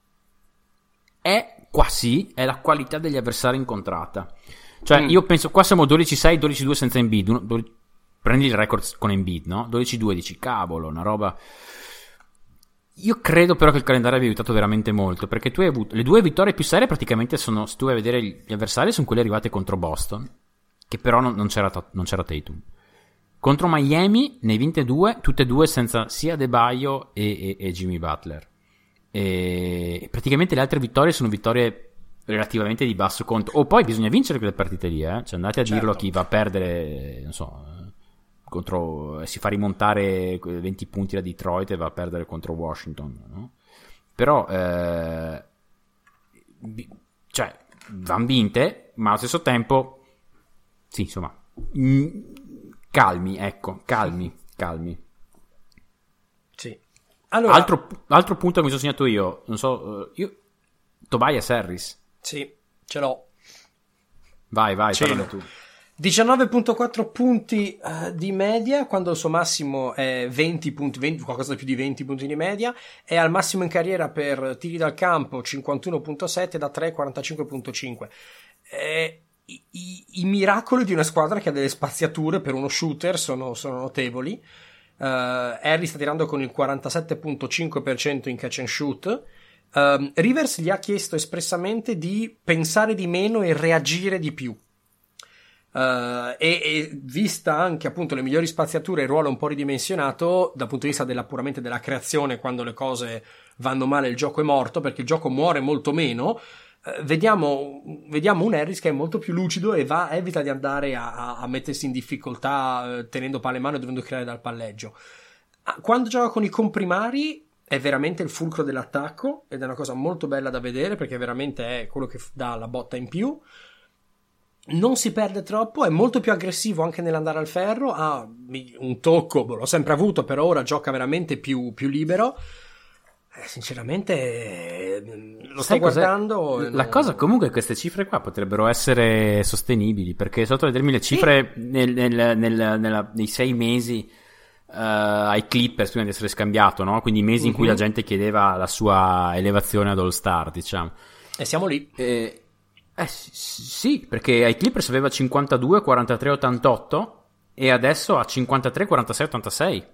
è la qualità degli avversari incontrata. Cioè, io penso, qua siamo 12-6, 12-2 senza Embiid, prendi il record con Embiid, no? 12-2, dici, cavolo, una roba... Io credo però che il calendario abbia aiutato veramente molto, perché tu hai avuto... Le 2 vittorie più serie praticamente sono, se tu vai a vedere gli avversari, sono quelle arrivate contro Boston, che però non c'era Tatum. Contro Miami, ne hai vinte 2, tutte e 2 senza sia Adebayo e Jimmy Butler. E praticamente le altre vittorie sono vittorie relativamente di basso conto. Poi bisogna vincere quelle partite lì, Cioè andate a dirlo a chi va a perdere, non so, si fa rimontare 20 punti da Detroit e va a perdere contro Washington, no? Però cioè van vinte, ma allo stesso tempo sì, insomma, calmi. Sì. Allora, altro punto che mi sono segnato io, non so, Tobias Harris. Sì, ce l'ho. Vai, parlane tu. 19.4 punti di media, quando il suo massimo è 20 punti, qualcosa più di 20 punti di media, è al massimo in carriera per tiri dal campo 51.7, da 3 45.5. I miracoli di una squadra che ha delle spaziature per uno shooter sono notevoli. Harry sta tirando con il 47.5% in catch and shoot. Rivers gli ha chiesto espressamente di pensare di meno e reagire di più. E vista anche appunto le migliori spaziature e il ruolo un po' ridimensionato dal punto di vista puramente della creazione, quando le cose vanno male il gioco è morto, perché il gioco muore molto meno. Vediamo un Harris che è molto più lucido e evita di andare a mettersi in difficoltà tenendo palla in mano e dovendo creare dal palleggio. Quando gioca con i comprimari è veramente il fulcro dell'attacco ed è una cosa molto bella da vedere, perché veramente è quello che dà la botta in più. Non si perde troppo, è molto più aggressivo anche nell'andare al ferro, ha un tocco, l'ho sempre avuto, però ora gioca veramente più libero. Sinceramente lo sto guardando. La cosa comunque è che queste cifre qua potrebbero essere sostenibili, perché sotto a vedermi le cifre nei 6 mesi ai Clippers prima di essere scambiato, no? Quindi i mesi in cui la gente chiedeva la sua elevazione ad All Star, diciamo. E siamo lì. Sì, perché ai Clippers aveva 52, 43, 88 e adesso ha 53, 46, 86.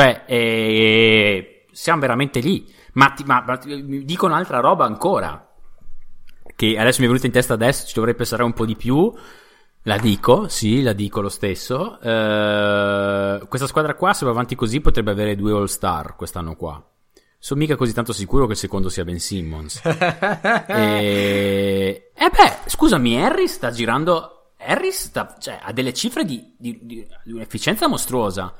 Cioè siamo veramente lì. Ma mi dico un'altra roba ancora, che adesso mi è venuta in testa, adesso ci dovrei pensare un po' di più. La dico lo stesso. Questa squadra qua, se va avanti così, potrebbe avere 2 All-Star quest'anno qua. Sono mica così tanto sicuro che il secondo sia Ben Simmons. Scusami, Harris sta girando. Cioè, ha delle cifre di un'efficienza mostruosa.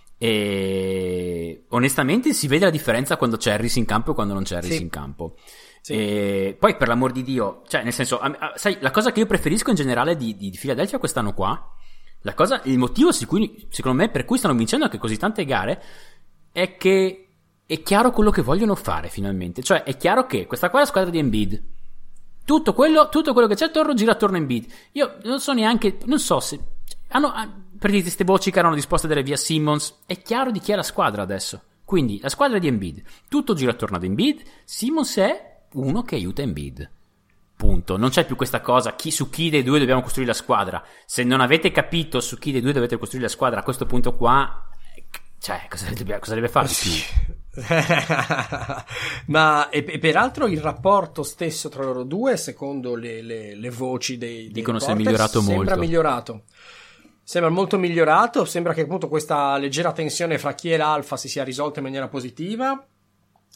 E onestamente si vede la differenza quando c'è Harris in campo e quando non c'è Harris in campo. Sì. E poi, per l'amor di Dio, cioè, nel senso, sai, la cosa che io preferisco in generale di Philadelphia quest'anno qua, il motivo secondo me per cui stanno vincendo anche così tante gare, è che è chiaro quello che vogliono fare finalmente. Cioè, è chiaro che questa qua è la squadra di Embiid. Tutto quello che c'è attorno gira attorno a Embiid. Io non so se per dire, queste voci che erano disposte a dare via Simmons, è chiaro di chi è la squadra adesso. Quindi la squadra di Embiid, tutto gira attorno ad Embiid. Simmons è uno che aiuta Embiid, punto. Non c'è più questa cosa su chi dei due dobbiamo costruire la squadra. Se non avete capito su chi dei due dovete costruire la squadra a questo punto qua, cioè cosa deve fare di più? Ma e peraltro il rapporto stesso tra loro due, secondo le voci dei dicono si è migliorato molto. Sembra molto migliorato. Sembra che appunto questa leggera tensione fra chi è l'alfa si sia risolta in maniera positiva.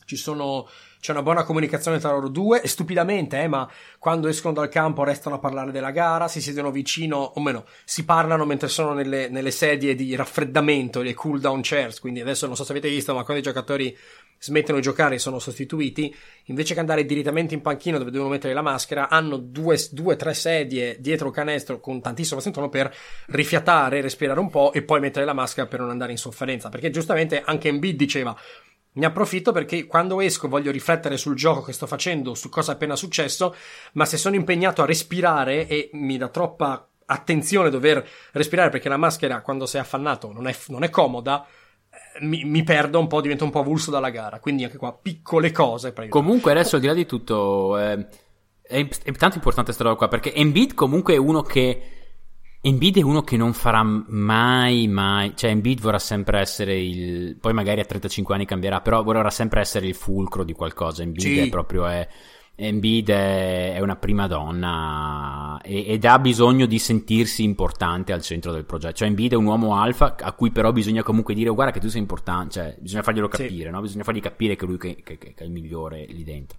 c'è una buona comunicazione tra loro due, e stupidamente, ma quando escono dal campo restano a parlare della gara, si siedono vicino, o meno, si parlano mentre sono nelle sedie di raffreddamento, le cool down chairs, quindi adesso non so se avete visto, ma quando i giocatori smettono di giocare e sono sostituiti, invece che andare direttamente in panchina dove devono mettere la maschera, hanno due o tre sedie dietro il canestro con tantissimo spazio intorno per rifiatare, respirare un po' e poi mettere la maschera per non andare in sofferenza, perché giustamente anche Embiid diceva: ne approfitto perché quando esco voglio riflettere sul gioco che sto facendo, su cosa è appena successo, ma se sono impegnato a respirare e mi dà troppa attenzione dover respirare perché la maschera quando sei affannato non è comoda, mi perdo un po', divento un po' avulso dalla gara. Quindi anche qua piccole cose. Comunque adesso al di là di tutto è tanto importante questa roba qua, perché Embiid comunque è uno che non farà mai, cioè Embiid vorrà sempre essere poi magari a 35 anni cambierà, però vorrà sempre essere il fulcro di qualcosa. Embiid è una prima donna ed ha bisogno di sentirsi importante al centro del progetto. Cioè Embiid è un uomo alfa a cui però bisogna comunque dire: guarda che tu sei importante, cioè bisogna farglielo capire, no? Bisogna fargli capire che lui che è il migliore lì dentro.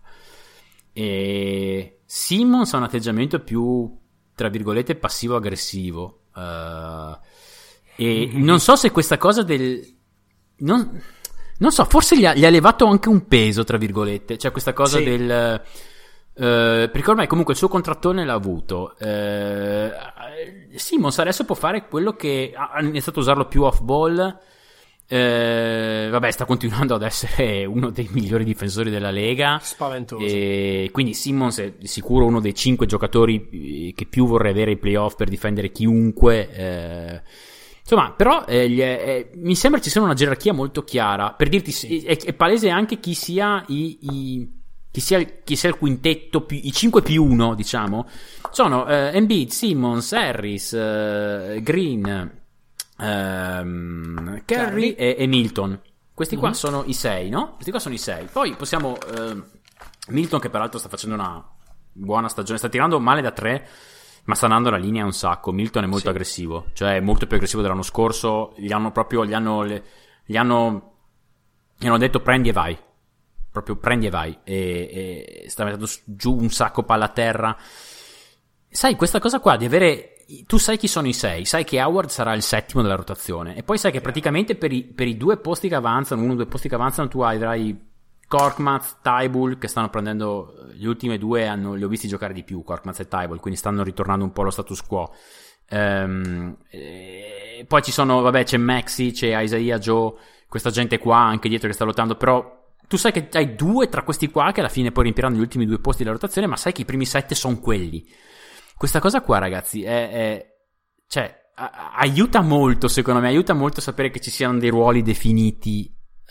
E Simmons ha un atteggiamento più, tra virgolette, passivo-aggressivo, e non so se questa cosa non so, forse gli ha levato anche un peso, tra virgolette, cioè questa cosa del perché ormai comunque il suo contrattone l'ha avuto. Simmons adesso può fare quello che ha iniziato a usarlo più off ball. Vabbè, sta continuando ad essere uno dei migliori difensori della Lega, spaventoso, e quindi Simmons è di sicuro uno dei 5 giocatori che più vorrei avere ai playoff per difendere chiunque. Insomma, però mi sembra ci sia una gerarchia molto chiara. Per dirti, sì, è palese anche chi sia chi sia il quintetto, i 5+1, diciamo. Sono Embiid, Simmons, Harris, Green, Curry e Milton. Questi qua sono i 6, no? Questi qua sono i 6. Poi possiamo Milton, che peraltro sta facendo una buona stagione, sta tirando male da 3, ma sta andando la linea un sacco. Milton è molto aggressivo, cioè è molto più aggressivo dell'anno scorso. Gli hanno detto prendi e vai, proprio prendi e vai, e sta mettendo giù un sacco palla a terra. Sai, questa cosa qua di avere, tu sai chi sono i 6, sai che Howard sarà il 7° della rotazione, e poi sai che praticamente per i 2 posti che avanzano, 1 o 2 posti che avanzano, tu avrai Korkmaz, Thybulle, che stanno prendendo, gli ultimi 2 li ho visti giocare di più, Korkmaz e Thybulle, quindi stanno ritornando un po' allo status quo. Poi ci sono, vabbè, c'è Maxey, c'è Isaiah Joe, questa gente qua anche dietro che sta lottando, però tu sai che hai 2 tra questi qua che alla fine poi riempiranno gli ultimi 2 posti della rotazione, ma sai che i primi 7 sono quelli. Questa cosa qua, ragazzi, cioè aiuta molto, secondo me, aiuta molto sapere che ci siano dei ruoli definiti.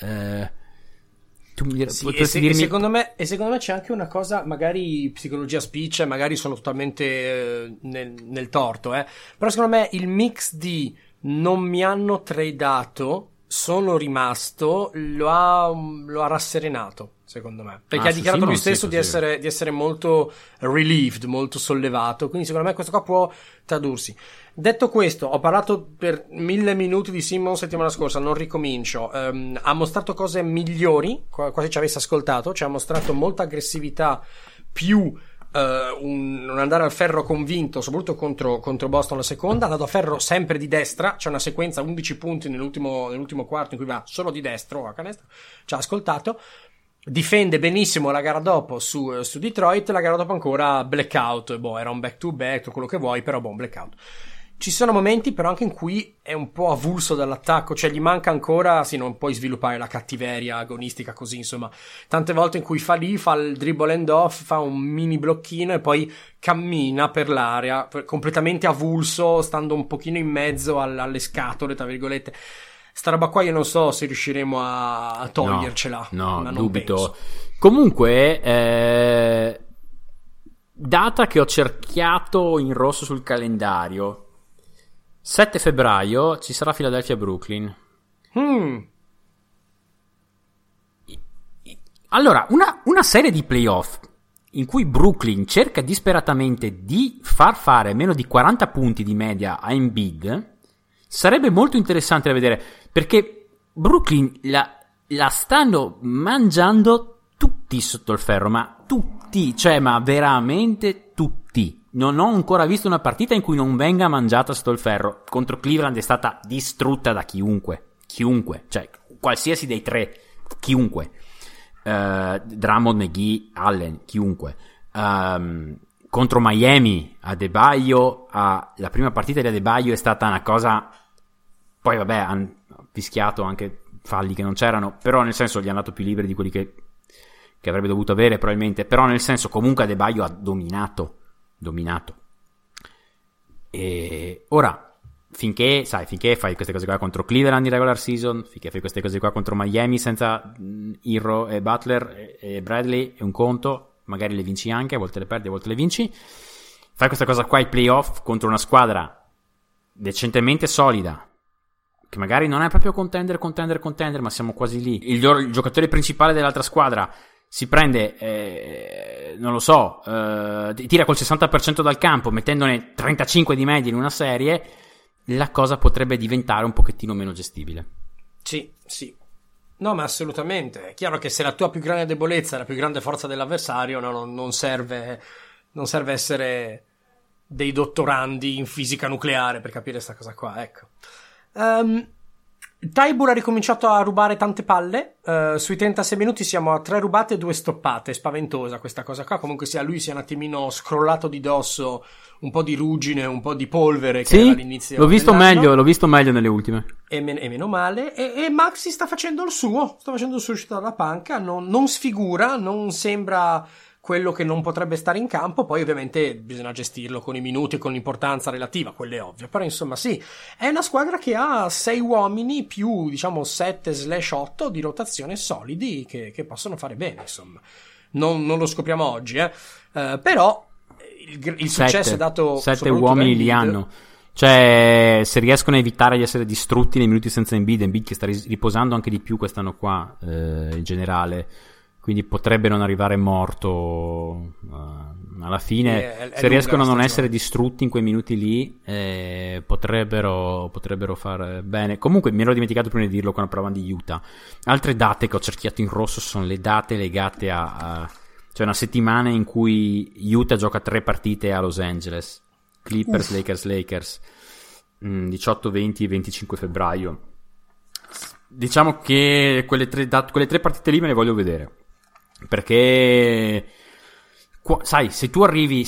Secondo me c'è anche una cosa, magari psicologia speech, magari sono totalmente nel torto, però secondo me il mix di non mi hanno tradato, sono rimasto, lo ha rasserenato, secondo me, perché ha dichiarato lui stesso di essere molto relieved, molto sollevato, quindi secondo me questo qua può tradursi. Detto questo, ho parlato per 1000 minuti di Simmons settimana scorsa, non ricomincio. Ha mostrato cose migliori, quasi ci avesse ascoltato, cioè ha mostrato molta aggressività, più un andare al ferro convinto, soprattutto contro Boston la seconda, ha dato a ferro sempre di destra, c'è una sequenza 11 punti nell'ultimo quarto in cui va solo di destro a canestro, ci ha ascoltato, difende benissimo la gara dopo su Detroit, la gara dopo ancora blackout, era un back to back, quello che vuoi, però blackout. Ci sono momenti però anche in cui è un po' avulso dall'attacco, cioè gli manca ancora, sì, non puoi sviluppare la cattiveria agonistica così, insomma, tante volte in cui fa il dribble and off, fa un mini blocchino e poi cammina per l'area, completamente avulso, stando un pochino in mezzo alle scatole, tra virgolette. Sta roba qua io non so se riusciremo a togliercela. No, ma non dubito. penso. Comunque, data che ho cerchiato in rosso sul calendario, 7 febbraio ci sarà Philadelphia-Brooklyn. Allora, una serie di playoff in cui Brooklyn cerca disperatamente di far fare meno di 40 punti di media a Embiid sarebbe molto interessante da vedere, perché Brooklyn la stanno mangiando tutti sotto il ferro, ma tutti, cioè ma veramente tutti. Non ho ancora visto una partita in cui non venga mangiata sotto il ferro. Contro Cleveland è stata distrutta da chiunque, cioè qualsiasi dei tre, chiunque. Drummond, McGee, Allen, chiunque. Contro Miami, Adebayo, la prima partita di Adebayo è stata una cosa, poi vabbè, hanno fischiato anche falli che non c'erano, però nel senso gli hanno dato più liberi di quelli che avrebbe dovuto avere probabilmente, però nel senso comunque Adebayo ha dominato. E ora finché fai queste cose qua contro Cleveland in regular season, finché fai queste cose qua contro Miami senza Herro e Butler e Bradley, è un conto, magari le vinci anche, a volte le perdi, a volte le vinci. Fai questa cosa qua ai playoff contro una squadra decentemente solida, che magari non è proprio contender, ma siamo quasi lì. Il giocatore principale dell'altra squadra si prende, non lo so, tira col 60% dal campo, mettendone 35 di media in una serie, la cosa potrebbe diventare un pochettino meno gestibile. Sì. No, ma assolutamente. È chiaro che se la tua più grande debolezza è la più grande forza dell'avversario, no, non serve essere dei dottorandi in fisica nucleare per capire sta cosa qua, ecco. Tybur ha ricominciato a rubare tante palle, sui 36 minuti siamo a 3 rubate e 2 stoppate, spaventosa questa cosa qua. Comunque sia lui si è un attimino scrollato di dosso un po' di ruggine, un po' di polvere che era all'inizio l'ho visto meglio nelle ultime e meno male, e Maxi sta facendo il suo uscito dalla panca, non sfigura, non sembra quello che non potrebbe stare in campo. Poi ovviamente bisogna gestirlo con i minuti e con l'importanza relativa, quello è ovvio, però insomma sì, è una squadra che ha 6 uomini più diciamo 7/8 di rotazione solidi che possono fare bene, insomma non lo scopriamo oggi, però il successo è dato 7 uomini li hanno, cioè se riescono a evitare di essere distrutti nei minuti senza Embiid che sta riposando anche di più quest'anno qua, in generale, quindi potrebbe non arrivare morto alla fine. Se riescono a non essere distrutti in quei minuti lì, potrebbero far bene. Comunque mi ero dimenticato prima di dirlo quando parlavamo di Utah. Lakers date che ho cerchiato in rosso sono le date legate cioè una settimana in cui Utah gioca 3 partite a Los Angeles, Clippers, Lakers, 18, 20 e 25 febbraio. Diciamo che quelle tre partite lì me le voglio vedere, perché sai, se tu arrivi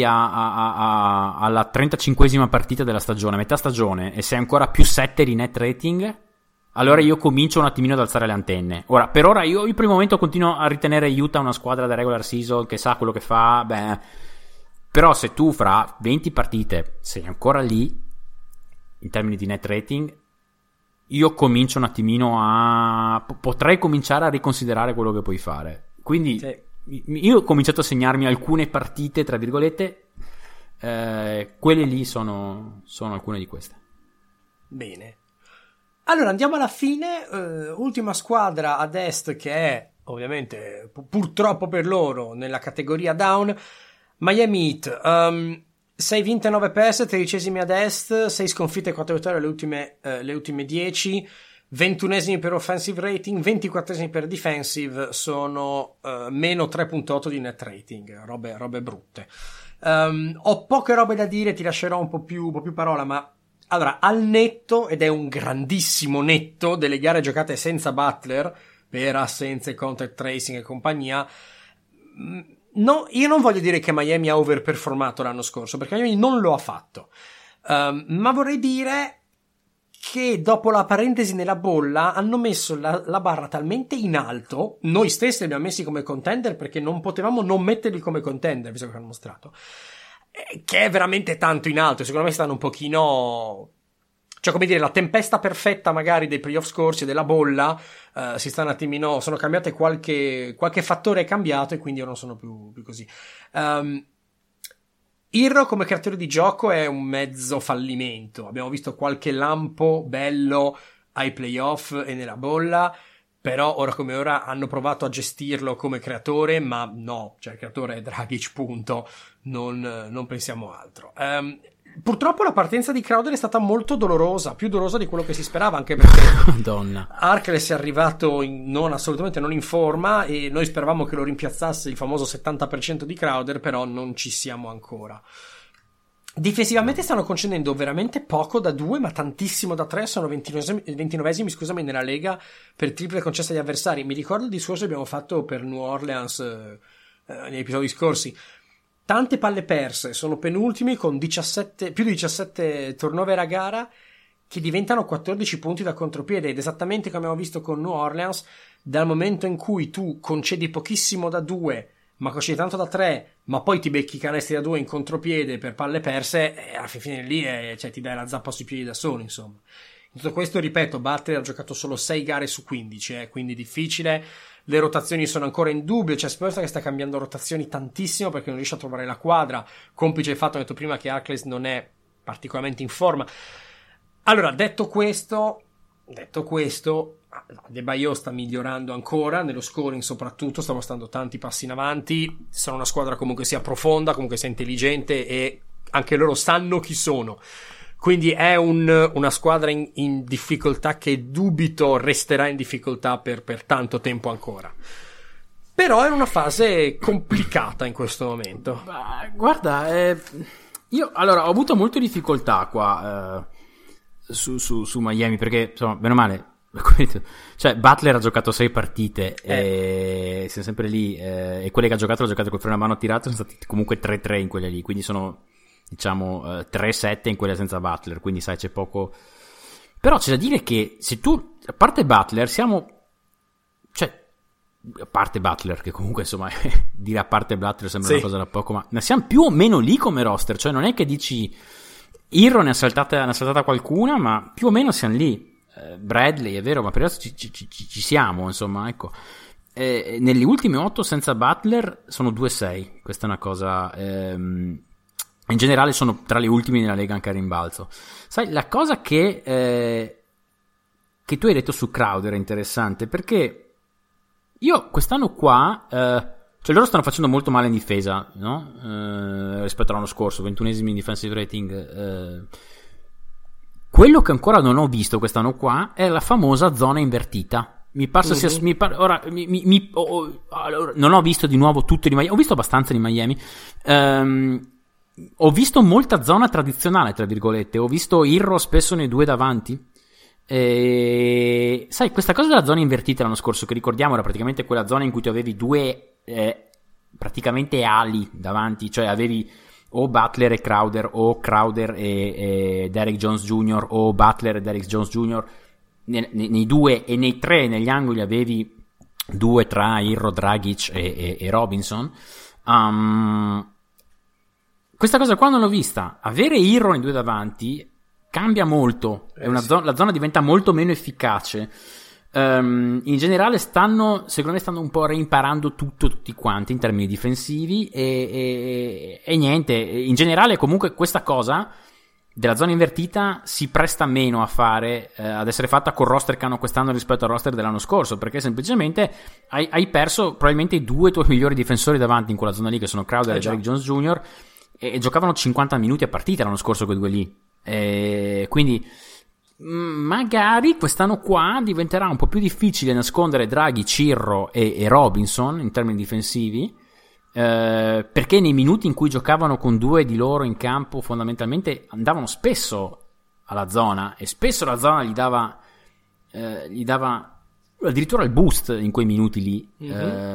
alla 35esima partita della stagione, metà stagione, e sei ancora più 7 di net rating, allora io comincio un attimino ad alzare le antenne. Ora, per ora io per il momento continuo a ritenere Utah una squadra da regular season che sa quello che fa, però se tu fra 20 partite sei ancora lì in termini di net rating, io comincio un attimino potrei cominciare a riconsiderare quello che puoi fare. Quindi sì, io ho cominciato a segnarmi alcune partite tra virgolette, quelle lì sono alcune di queste. Bene, allora andiamo alla fine. Ultima squadra ad est, che è ovviamente purtroppo per loro nella categoria down, Miami Heat. 6 vinte, 9 perse, 13esimi ad est, 6 sconfitte e 4 vittorie le ultime 10, 21esimi per offensive rating, 24esimi per defensive, sono meno 3.8 di net rating, robe brutte. Ho poche robe da dire, ti lascerò un po' più parola, ma allora, al netto, ed è un grandissimo netto, delle gare giocate senza Butler, per assenze, contact tracing e compagnia, no, io non voglio dire che Miami ha overperformato l'anno scorso, perché Miami non lo ha fatto, ma vorrei dire che dopo la parentesi nella bolla hanno messo la barra talmente in alto, noi stessi li abbiamo messi come contender perché non potevamo non metterli come contender, visto che hanno mostrato, che è veramente tanto in alto. Secondo me stanno un pochino, cioè come dire, la tempesta perfetta magari dei playoff scorsi e della bolla, si sta un attimino, sono cambiate, qualche fattore è cambiato e quindi io non sono più così. Herro come creatore di gioco è un mezzo fallimento, abbiamo visto qualche lampo bello ai playoff e nella bolla, però ora come ora hanno provato a gestirlo come creatore, ma no, cioè il creatore è Dragic, punto, non pensiamo altro. Purtroppo la partenza di Crowder è stata molto dolorosa, più dolorosa di quello che si sperava, anche perché Madonna. Harkless è arrivato assolutamente non in forma, e noi speravamo che lo rimpiazzasse il famoso 70% di Crowder, però non ci siamo ancora. Difensivamente stanno concedendo veramente poco da 2, ma tantissimo da 3. Sono 29esimi, scusami, nella Lega per triple concesse agli avversari. Mi ricordo il discorso che abbiamo fatto per New Orleans negli episodi scorsi. Tante palle perse, sono penultimi con più di 17 turnover a gara, che diventano 14 punti da contropiede, ed esattamente come abbiamo visto con New Orleans, dal momento in cui tu concedi pochissimo da 2, ma concedi tanto da 3, ma poi ti becchi canestri da 2 in contropiede per palle perse, alla fine lì ti dai la zappa sui piedi da solo, insomma. In tutto questo, ripeto, Butler ha giocato solo 6 gare su 15, quindi difficile. Le rotazioni sono ancora in dubbio, c'è Spurs che sta cambiando rotazioni tantissimo perché non riesce a trovare la quadra, complice il fatto, ho detto prima, che Harkless non è particolarmente in forma. Allora, detto questo, Adebayo sta migliorando ancora nello scoring, soprattutto sta mostrando tanti passi in avanti. Sono una squadra comunque sia profonda, comunque sia intelligente, e anche loro sanno chi sono. Quindi è una squadra in difficoltà, che dubito resterà in difficoltà per tanto tempo ancora. Però è una fase complicata in questo momento. Guarda, io allora ho avuto molte difficoltà qua su Miami, perché insomma, bene o male, cioè Butler ha giocato 6 partite e siamo sempre lì, e quelle che ha giocato col freno a mano tirato sono stati comunque 3-3 in quelle lì, quindi sono, diciamo, 3-7 in quella senza Butler, quindi sai, c'è poco. Però c'è da dire che se tu, a parte Butler, a parte Butler, che comunque insomma dire a parte Butler sembra una cosa da poco, ma siamo più o meno lì come roster, cioè non è che dici Irro ne ha saltata qualcuna, ma più o meno siamo lì. Bradley è vero, ma per adesso ci siamo, insomma, ecco. Negli ultimi 8 senza Butler sono 2-6, questa è una cosa, in generale sono tra le ultime nella Lega anche a rimbalzo. Sai, la cosa che tu hai detto su Crowder è interessante, perché io quest'anno qua, cioè loro stanno facendo molto male in difesa, no? Rispetto all'anno scorso, 21esimi in defensive rating. Quello che ancora non ho visto quest'anno qua è la famosa zona invertita. Mi passa sia, allora, non ho visto di nuovo tutto di Miami, ho visto abbastanza di Miami. Ho visto molta zona tradizionale, tra virgolette. Ho visto Irro spesso nei 2 davanti. Sai, questa cosa della zona invertita l'anno scorso, che ricordiamo era praticamente quella zona in cui tu avevi 2 praticamente ali davanti, cioè avevi o Butler e Crowder, o Crowder e Derrick Jones Jr., o Butler e Derrick Jones Jr. Nei 2 e nei 3 negli angoli avevi 2 tra Irro, Dragic e Robinson. Questa cosa qua non l'ho vista. Avere Irro nei 2 davanti cambia molto, la zona diventa molto meno efficace. In generale secondo me stanno un po' reimparando tutti quanti in termini difensivi, e niente, in generale comunque questa cosa della zona invertita si presta meno a fare, ad essere fatta col roster che hanno quest'anno rispetto al roster dell'anno scorso, perché semplicemente hai perso probabilmente i 2 tuoi migliori difensori davanti in quella zona lì, che sono Crowder e Derrick Jones Jr., e giocavano 50 minuti a partita l'anno scorso quei 2 lì, quindi magari quest'anno qua diventerà un po' più difficile nascondere Draghi, Cirro e Robinson in termini difensivi, perché nei minuti in cui giocavano con 2 di loro in campo fondamentalmente andavano spesso alla zona, e spesso la zona gli dava addirittura il boost in quei minuti lì,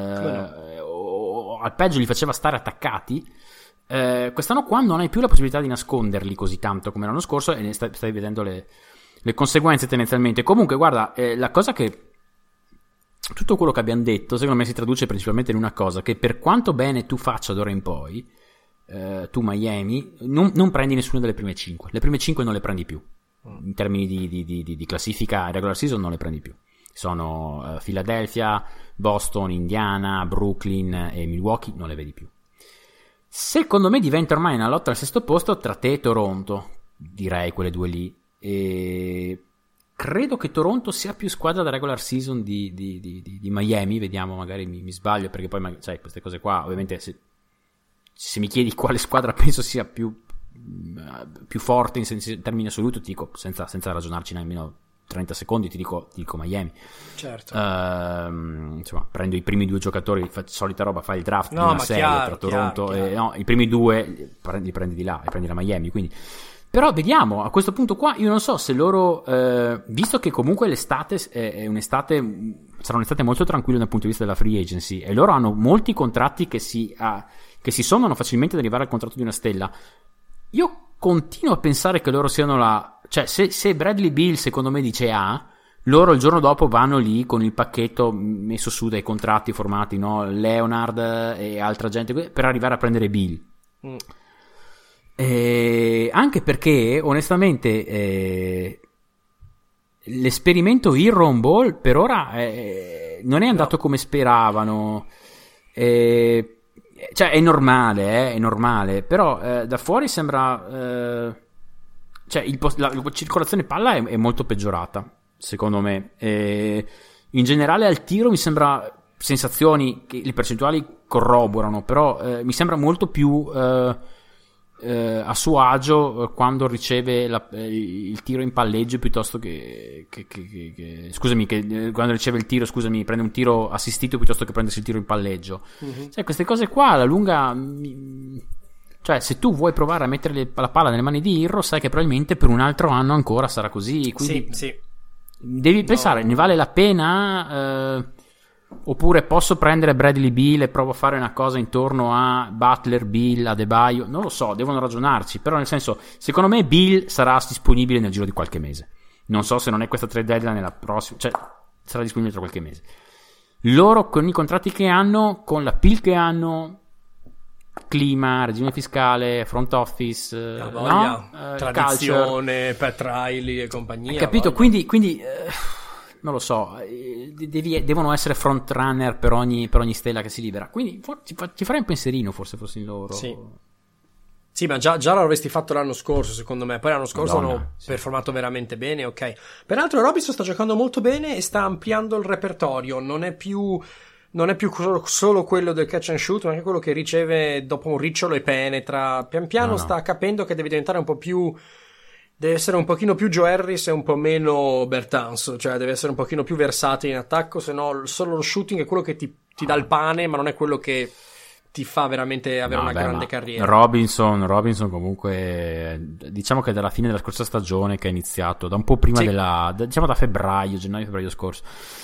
o al peggio li faceva stare attaccati. Quest'anno qua non hai più la possibilità di nasconderli così tanto come l'anno scorso, e ne stai vedendo le conseguenze tendenzialmente. Comunque guarda, la cosa che tutto quello che abbiamo detto secondo me si traduce principalmente in una cosa: che per quanto bene tu faccia d'ora in poi, tu Miami non prendi nessuna delle prime 5. Le prime 5 non le prendi più in termini di classifica regular season, non le prendi più. Sono Philadelphia, Boston, Indiana, Brooklyn e Milwaukee, non le vedi più. Secondo me diventa ormai una lotta al 6º posto tra te e Toronto, direi quelle 2 lì, e credo che Toronto sia più squadra da regular season di Miami. Vediamo, magari mi sbaglio, perché poi sai, queste cose qua ovviamente se mi chiedi quale squadra penso sia più più forte in termini assoluti, ti dico, senza ragionarci nemmeno 30 secondi, ti dico Miami. Certo. Insomma, prendo i primi 2 giocatori, solita roba, fai il draft di No, una ma serie tra Toronto chiaro. e no, i primi 2 li prendi di là e prendi la Miami, quindi. Però vediamo, a questo punto qua io non so se loro, visto che comunque l'estate sarà un'estate molto tranquilla dal punto di vista della free agency, e loro hanno molti contratti che si sommano facilmente ad arrivare al contratto di una stella, io continuo a pensare che loro siano cioè se Bradley Beal secondo me dice A, loro il giorno dopo vanno lì con il pacchetto messo su dai contratti formati, no? Leonard e altra gente, per arrivare a prendere Beal. Anche perché onestamente l'esperimento Iron Ball per ora non è andato come speravano, cioè è normale, però da fuori sembra cioè la circolazione palla è molto peggiorata secondo me, in generale al tiro mi sembra, sensazioni che le percentuali corroborano, però mi sembra molto più a suo agio quando riceve il tiro in palleggio piuttosto che quando riceve il tiro, prende un tiro assistito piuttosto che prendersi il tiro in palleggio. Cioè, queste cose qua alla lunga, cioè se tu vuoi provare a mettere la palla nelle mani di Irro, sai che probabilmente per un altro anno ancora sarà così, quindi sì. Devi pensare, ne vale la pena oppure posso prendere Bradley Beal e provo a fare una cosa intorno a Butler, Beal, Adebayo? Non lo so, devono ragionarci, però nel senso, secondo me Beal sarà disponibile nel giro di qualche mese, non so se non è questa trade deadline nella prossima, cioè sarà disponibile tra qualche mese. Loro con i contratti che hanno, con la PIL che hanno, clima, regime fiscale, front office, tradizione, Pat Riley e compagnia, capito? Quindi non lo so, devono essere front runner per ogni stella che si libera, quindi ci farei un pensierino forse fossi in loro. Sì, ma già l'avresti fatto l'anno scorso secondo me, poi l'anno scorso hanno performato veramente bene, ok. Peraltro Robinson sta giocando molto bene e sta ampliando il repertorio, non è più solo quello del catch and shoot, ma anche quello che riceve dopo un ricciolo e penetra. Pian piano sta capendo che deve diventare deve essere un pochino più Joe Harris e un po' meno Bertans, cioè deve essere un pochino più versatile in attacco, se no solo lo shooting è quello che ti dà il pane, ma non è quello che ti fa veramente avere una grande carriera. Robinson comunque, diciamo che dalla fine della scorsa stagione, che è iniziato da un po' prima diciamo da gennaio-febbraio scorso,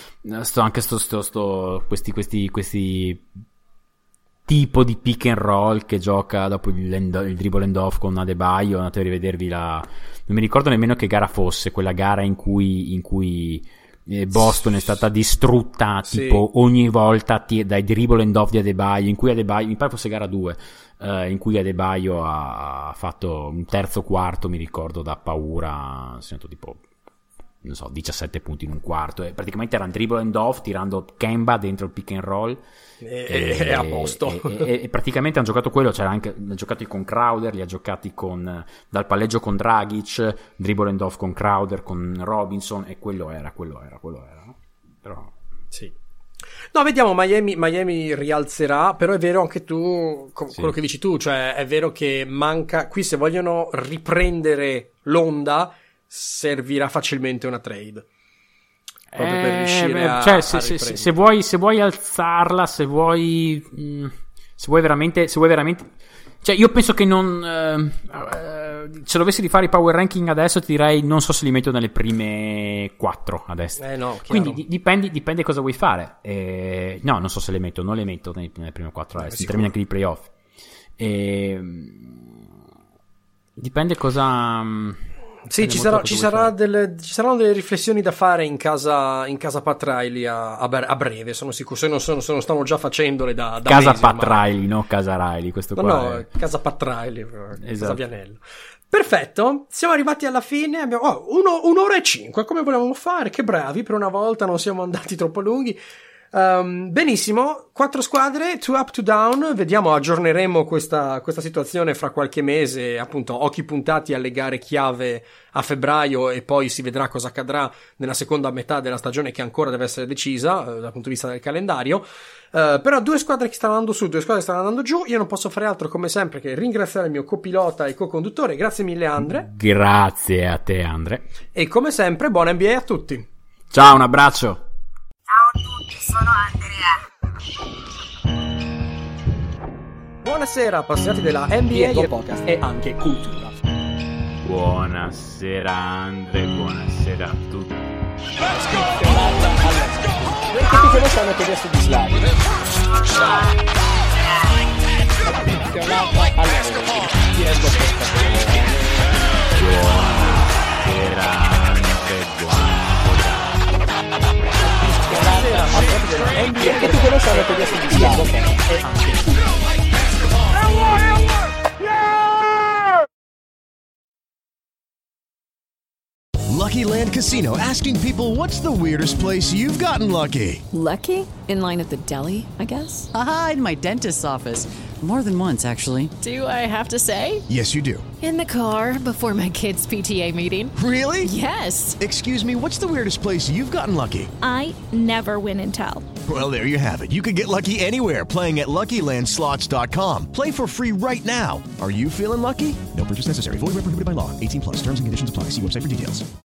questi tipo di pick and roll che gioca dopo il dribble and off con Adebayo. Andate a rivedervi non mi ricordo nemmeno che gara fosse quella gara in cui Boston è stata distrutta tipo ogni volta dai dribble and off di Adebayo, in cui Adebayo, mi pare fosse gara 2, in cui Adebayo ha fatto un terzo quarto, mi ricordo, da paura, sento tipo non so 17 punti in un quarto, e praticamente era un dribble and off tirando Kemba dentro il pick and roll e a posto e praticamente hanno giocato quello, li ha giocati con Crowder, li ha giocati dal palleggio con Dragic, dribble and off con Crowder, con Robinson, e quello era, no? Però sì. No, vediamo, Miami rialzerà, però è vero anche tu, quello che dici tu, cioè è vero che manca, qui se vogliono riprendere l'onda servirà facilmente una trade proprio per riuscire a se vuoi alzarla, se vuoi veramente, cioè io penso che non se dovessi rifare i power ranking adesso ti direi non so se li metto nelle prime 4 adesso, no, quindi dipende cosa vuoi fare, no, non so se non le metto nelle prime 4 adesso, in termini anche di playoff, dipende cosa. Sì, ci saranno delle riflessioni da fare in casa Pat Riley a breve, sono sicuro, se non stanno già facendole da casa mesi, Pat Riley, no casa Riley, questo qua no, casa Pat Riley, esatto. Casa Vianello. Perfetto, siamo arrivati alla fine, abbiamo 1 ora e 5, come volevamo fare, che bravi, per una volta non siamo andati troppo lunghi. Benissimo, 4 squadre, 2 up, 2 down, vediamo, aggiorneremo questa situazione fra qualche mese, appunto occhi puntati alle gare chiave a febbraio e poi si vedrà cosa accadrà nella seconda metà della stagione che ancora deve essere decisa dal punto di vista del calendario. Però 2 squadre che stanno andando su, 2 squadre che stanno andando giù. Io non posso fare altro come sempre che ringraziare il mio copilota e co-conduttore. Grazie mille Andre. Grazie a te Andre. E come sempre buona NBA a tutti. Ciao, un abbraccio. Ciao a tutti, sono Andrea. Buonasera appassionati della NBA podcast e anche cultura. Buonasera Andre, buonasera a tutti. Let's go! Perché ti conosciamo che adesso di Slavi? Buonasera Andre, Perché ti conosciamo che adesso di Slavi? Lucky Land Casino, asking people, what's the weirdest place you've gotten lucky? Lucky? In line at the deli, I guess? Aha, in my dentist's office. More than once, actually. Do I have to say? Yes, you do. In the car before my kids' PTA meeting. Really? Yes. Excuse me, what's the weirdest place you've gotten lucky? I never win and tell. Well, there you have it. You can get lucky anywhere, playing at LuckyLandSlots.com. Play for free right now. Are you feeling lucky? No purchase necessary. Void where prohibited by law. 18+. Terms and conditions apply. See website for details.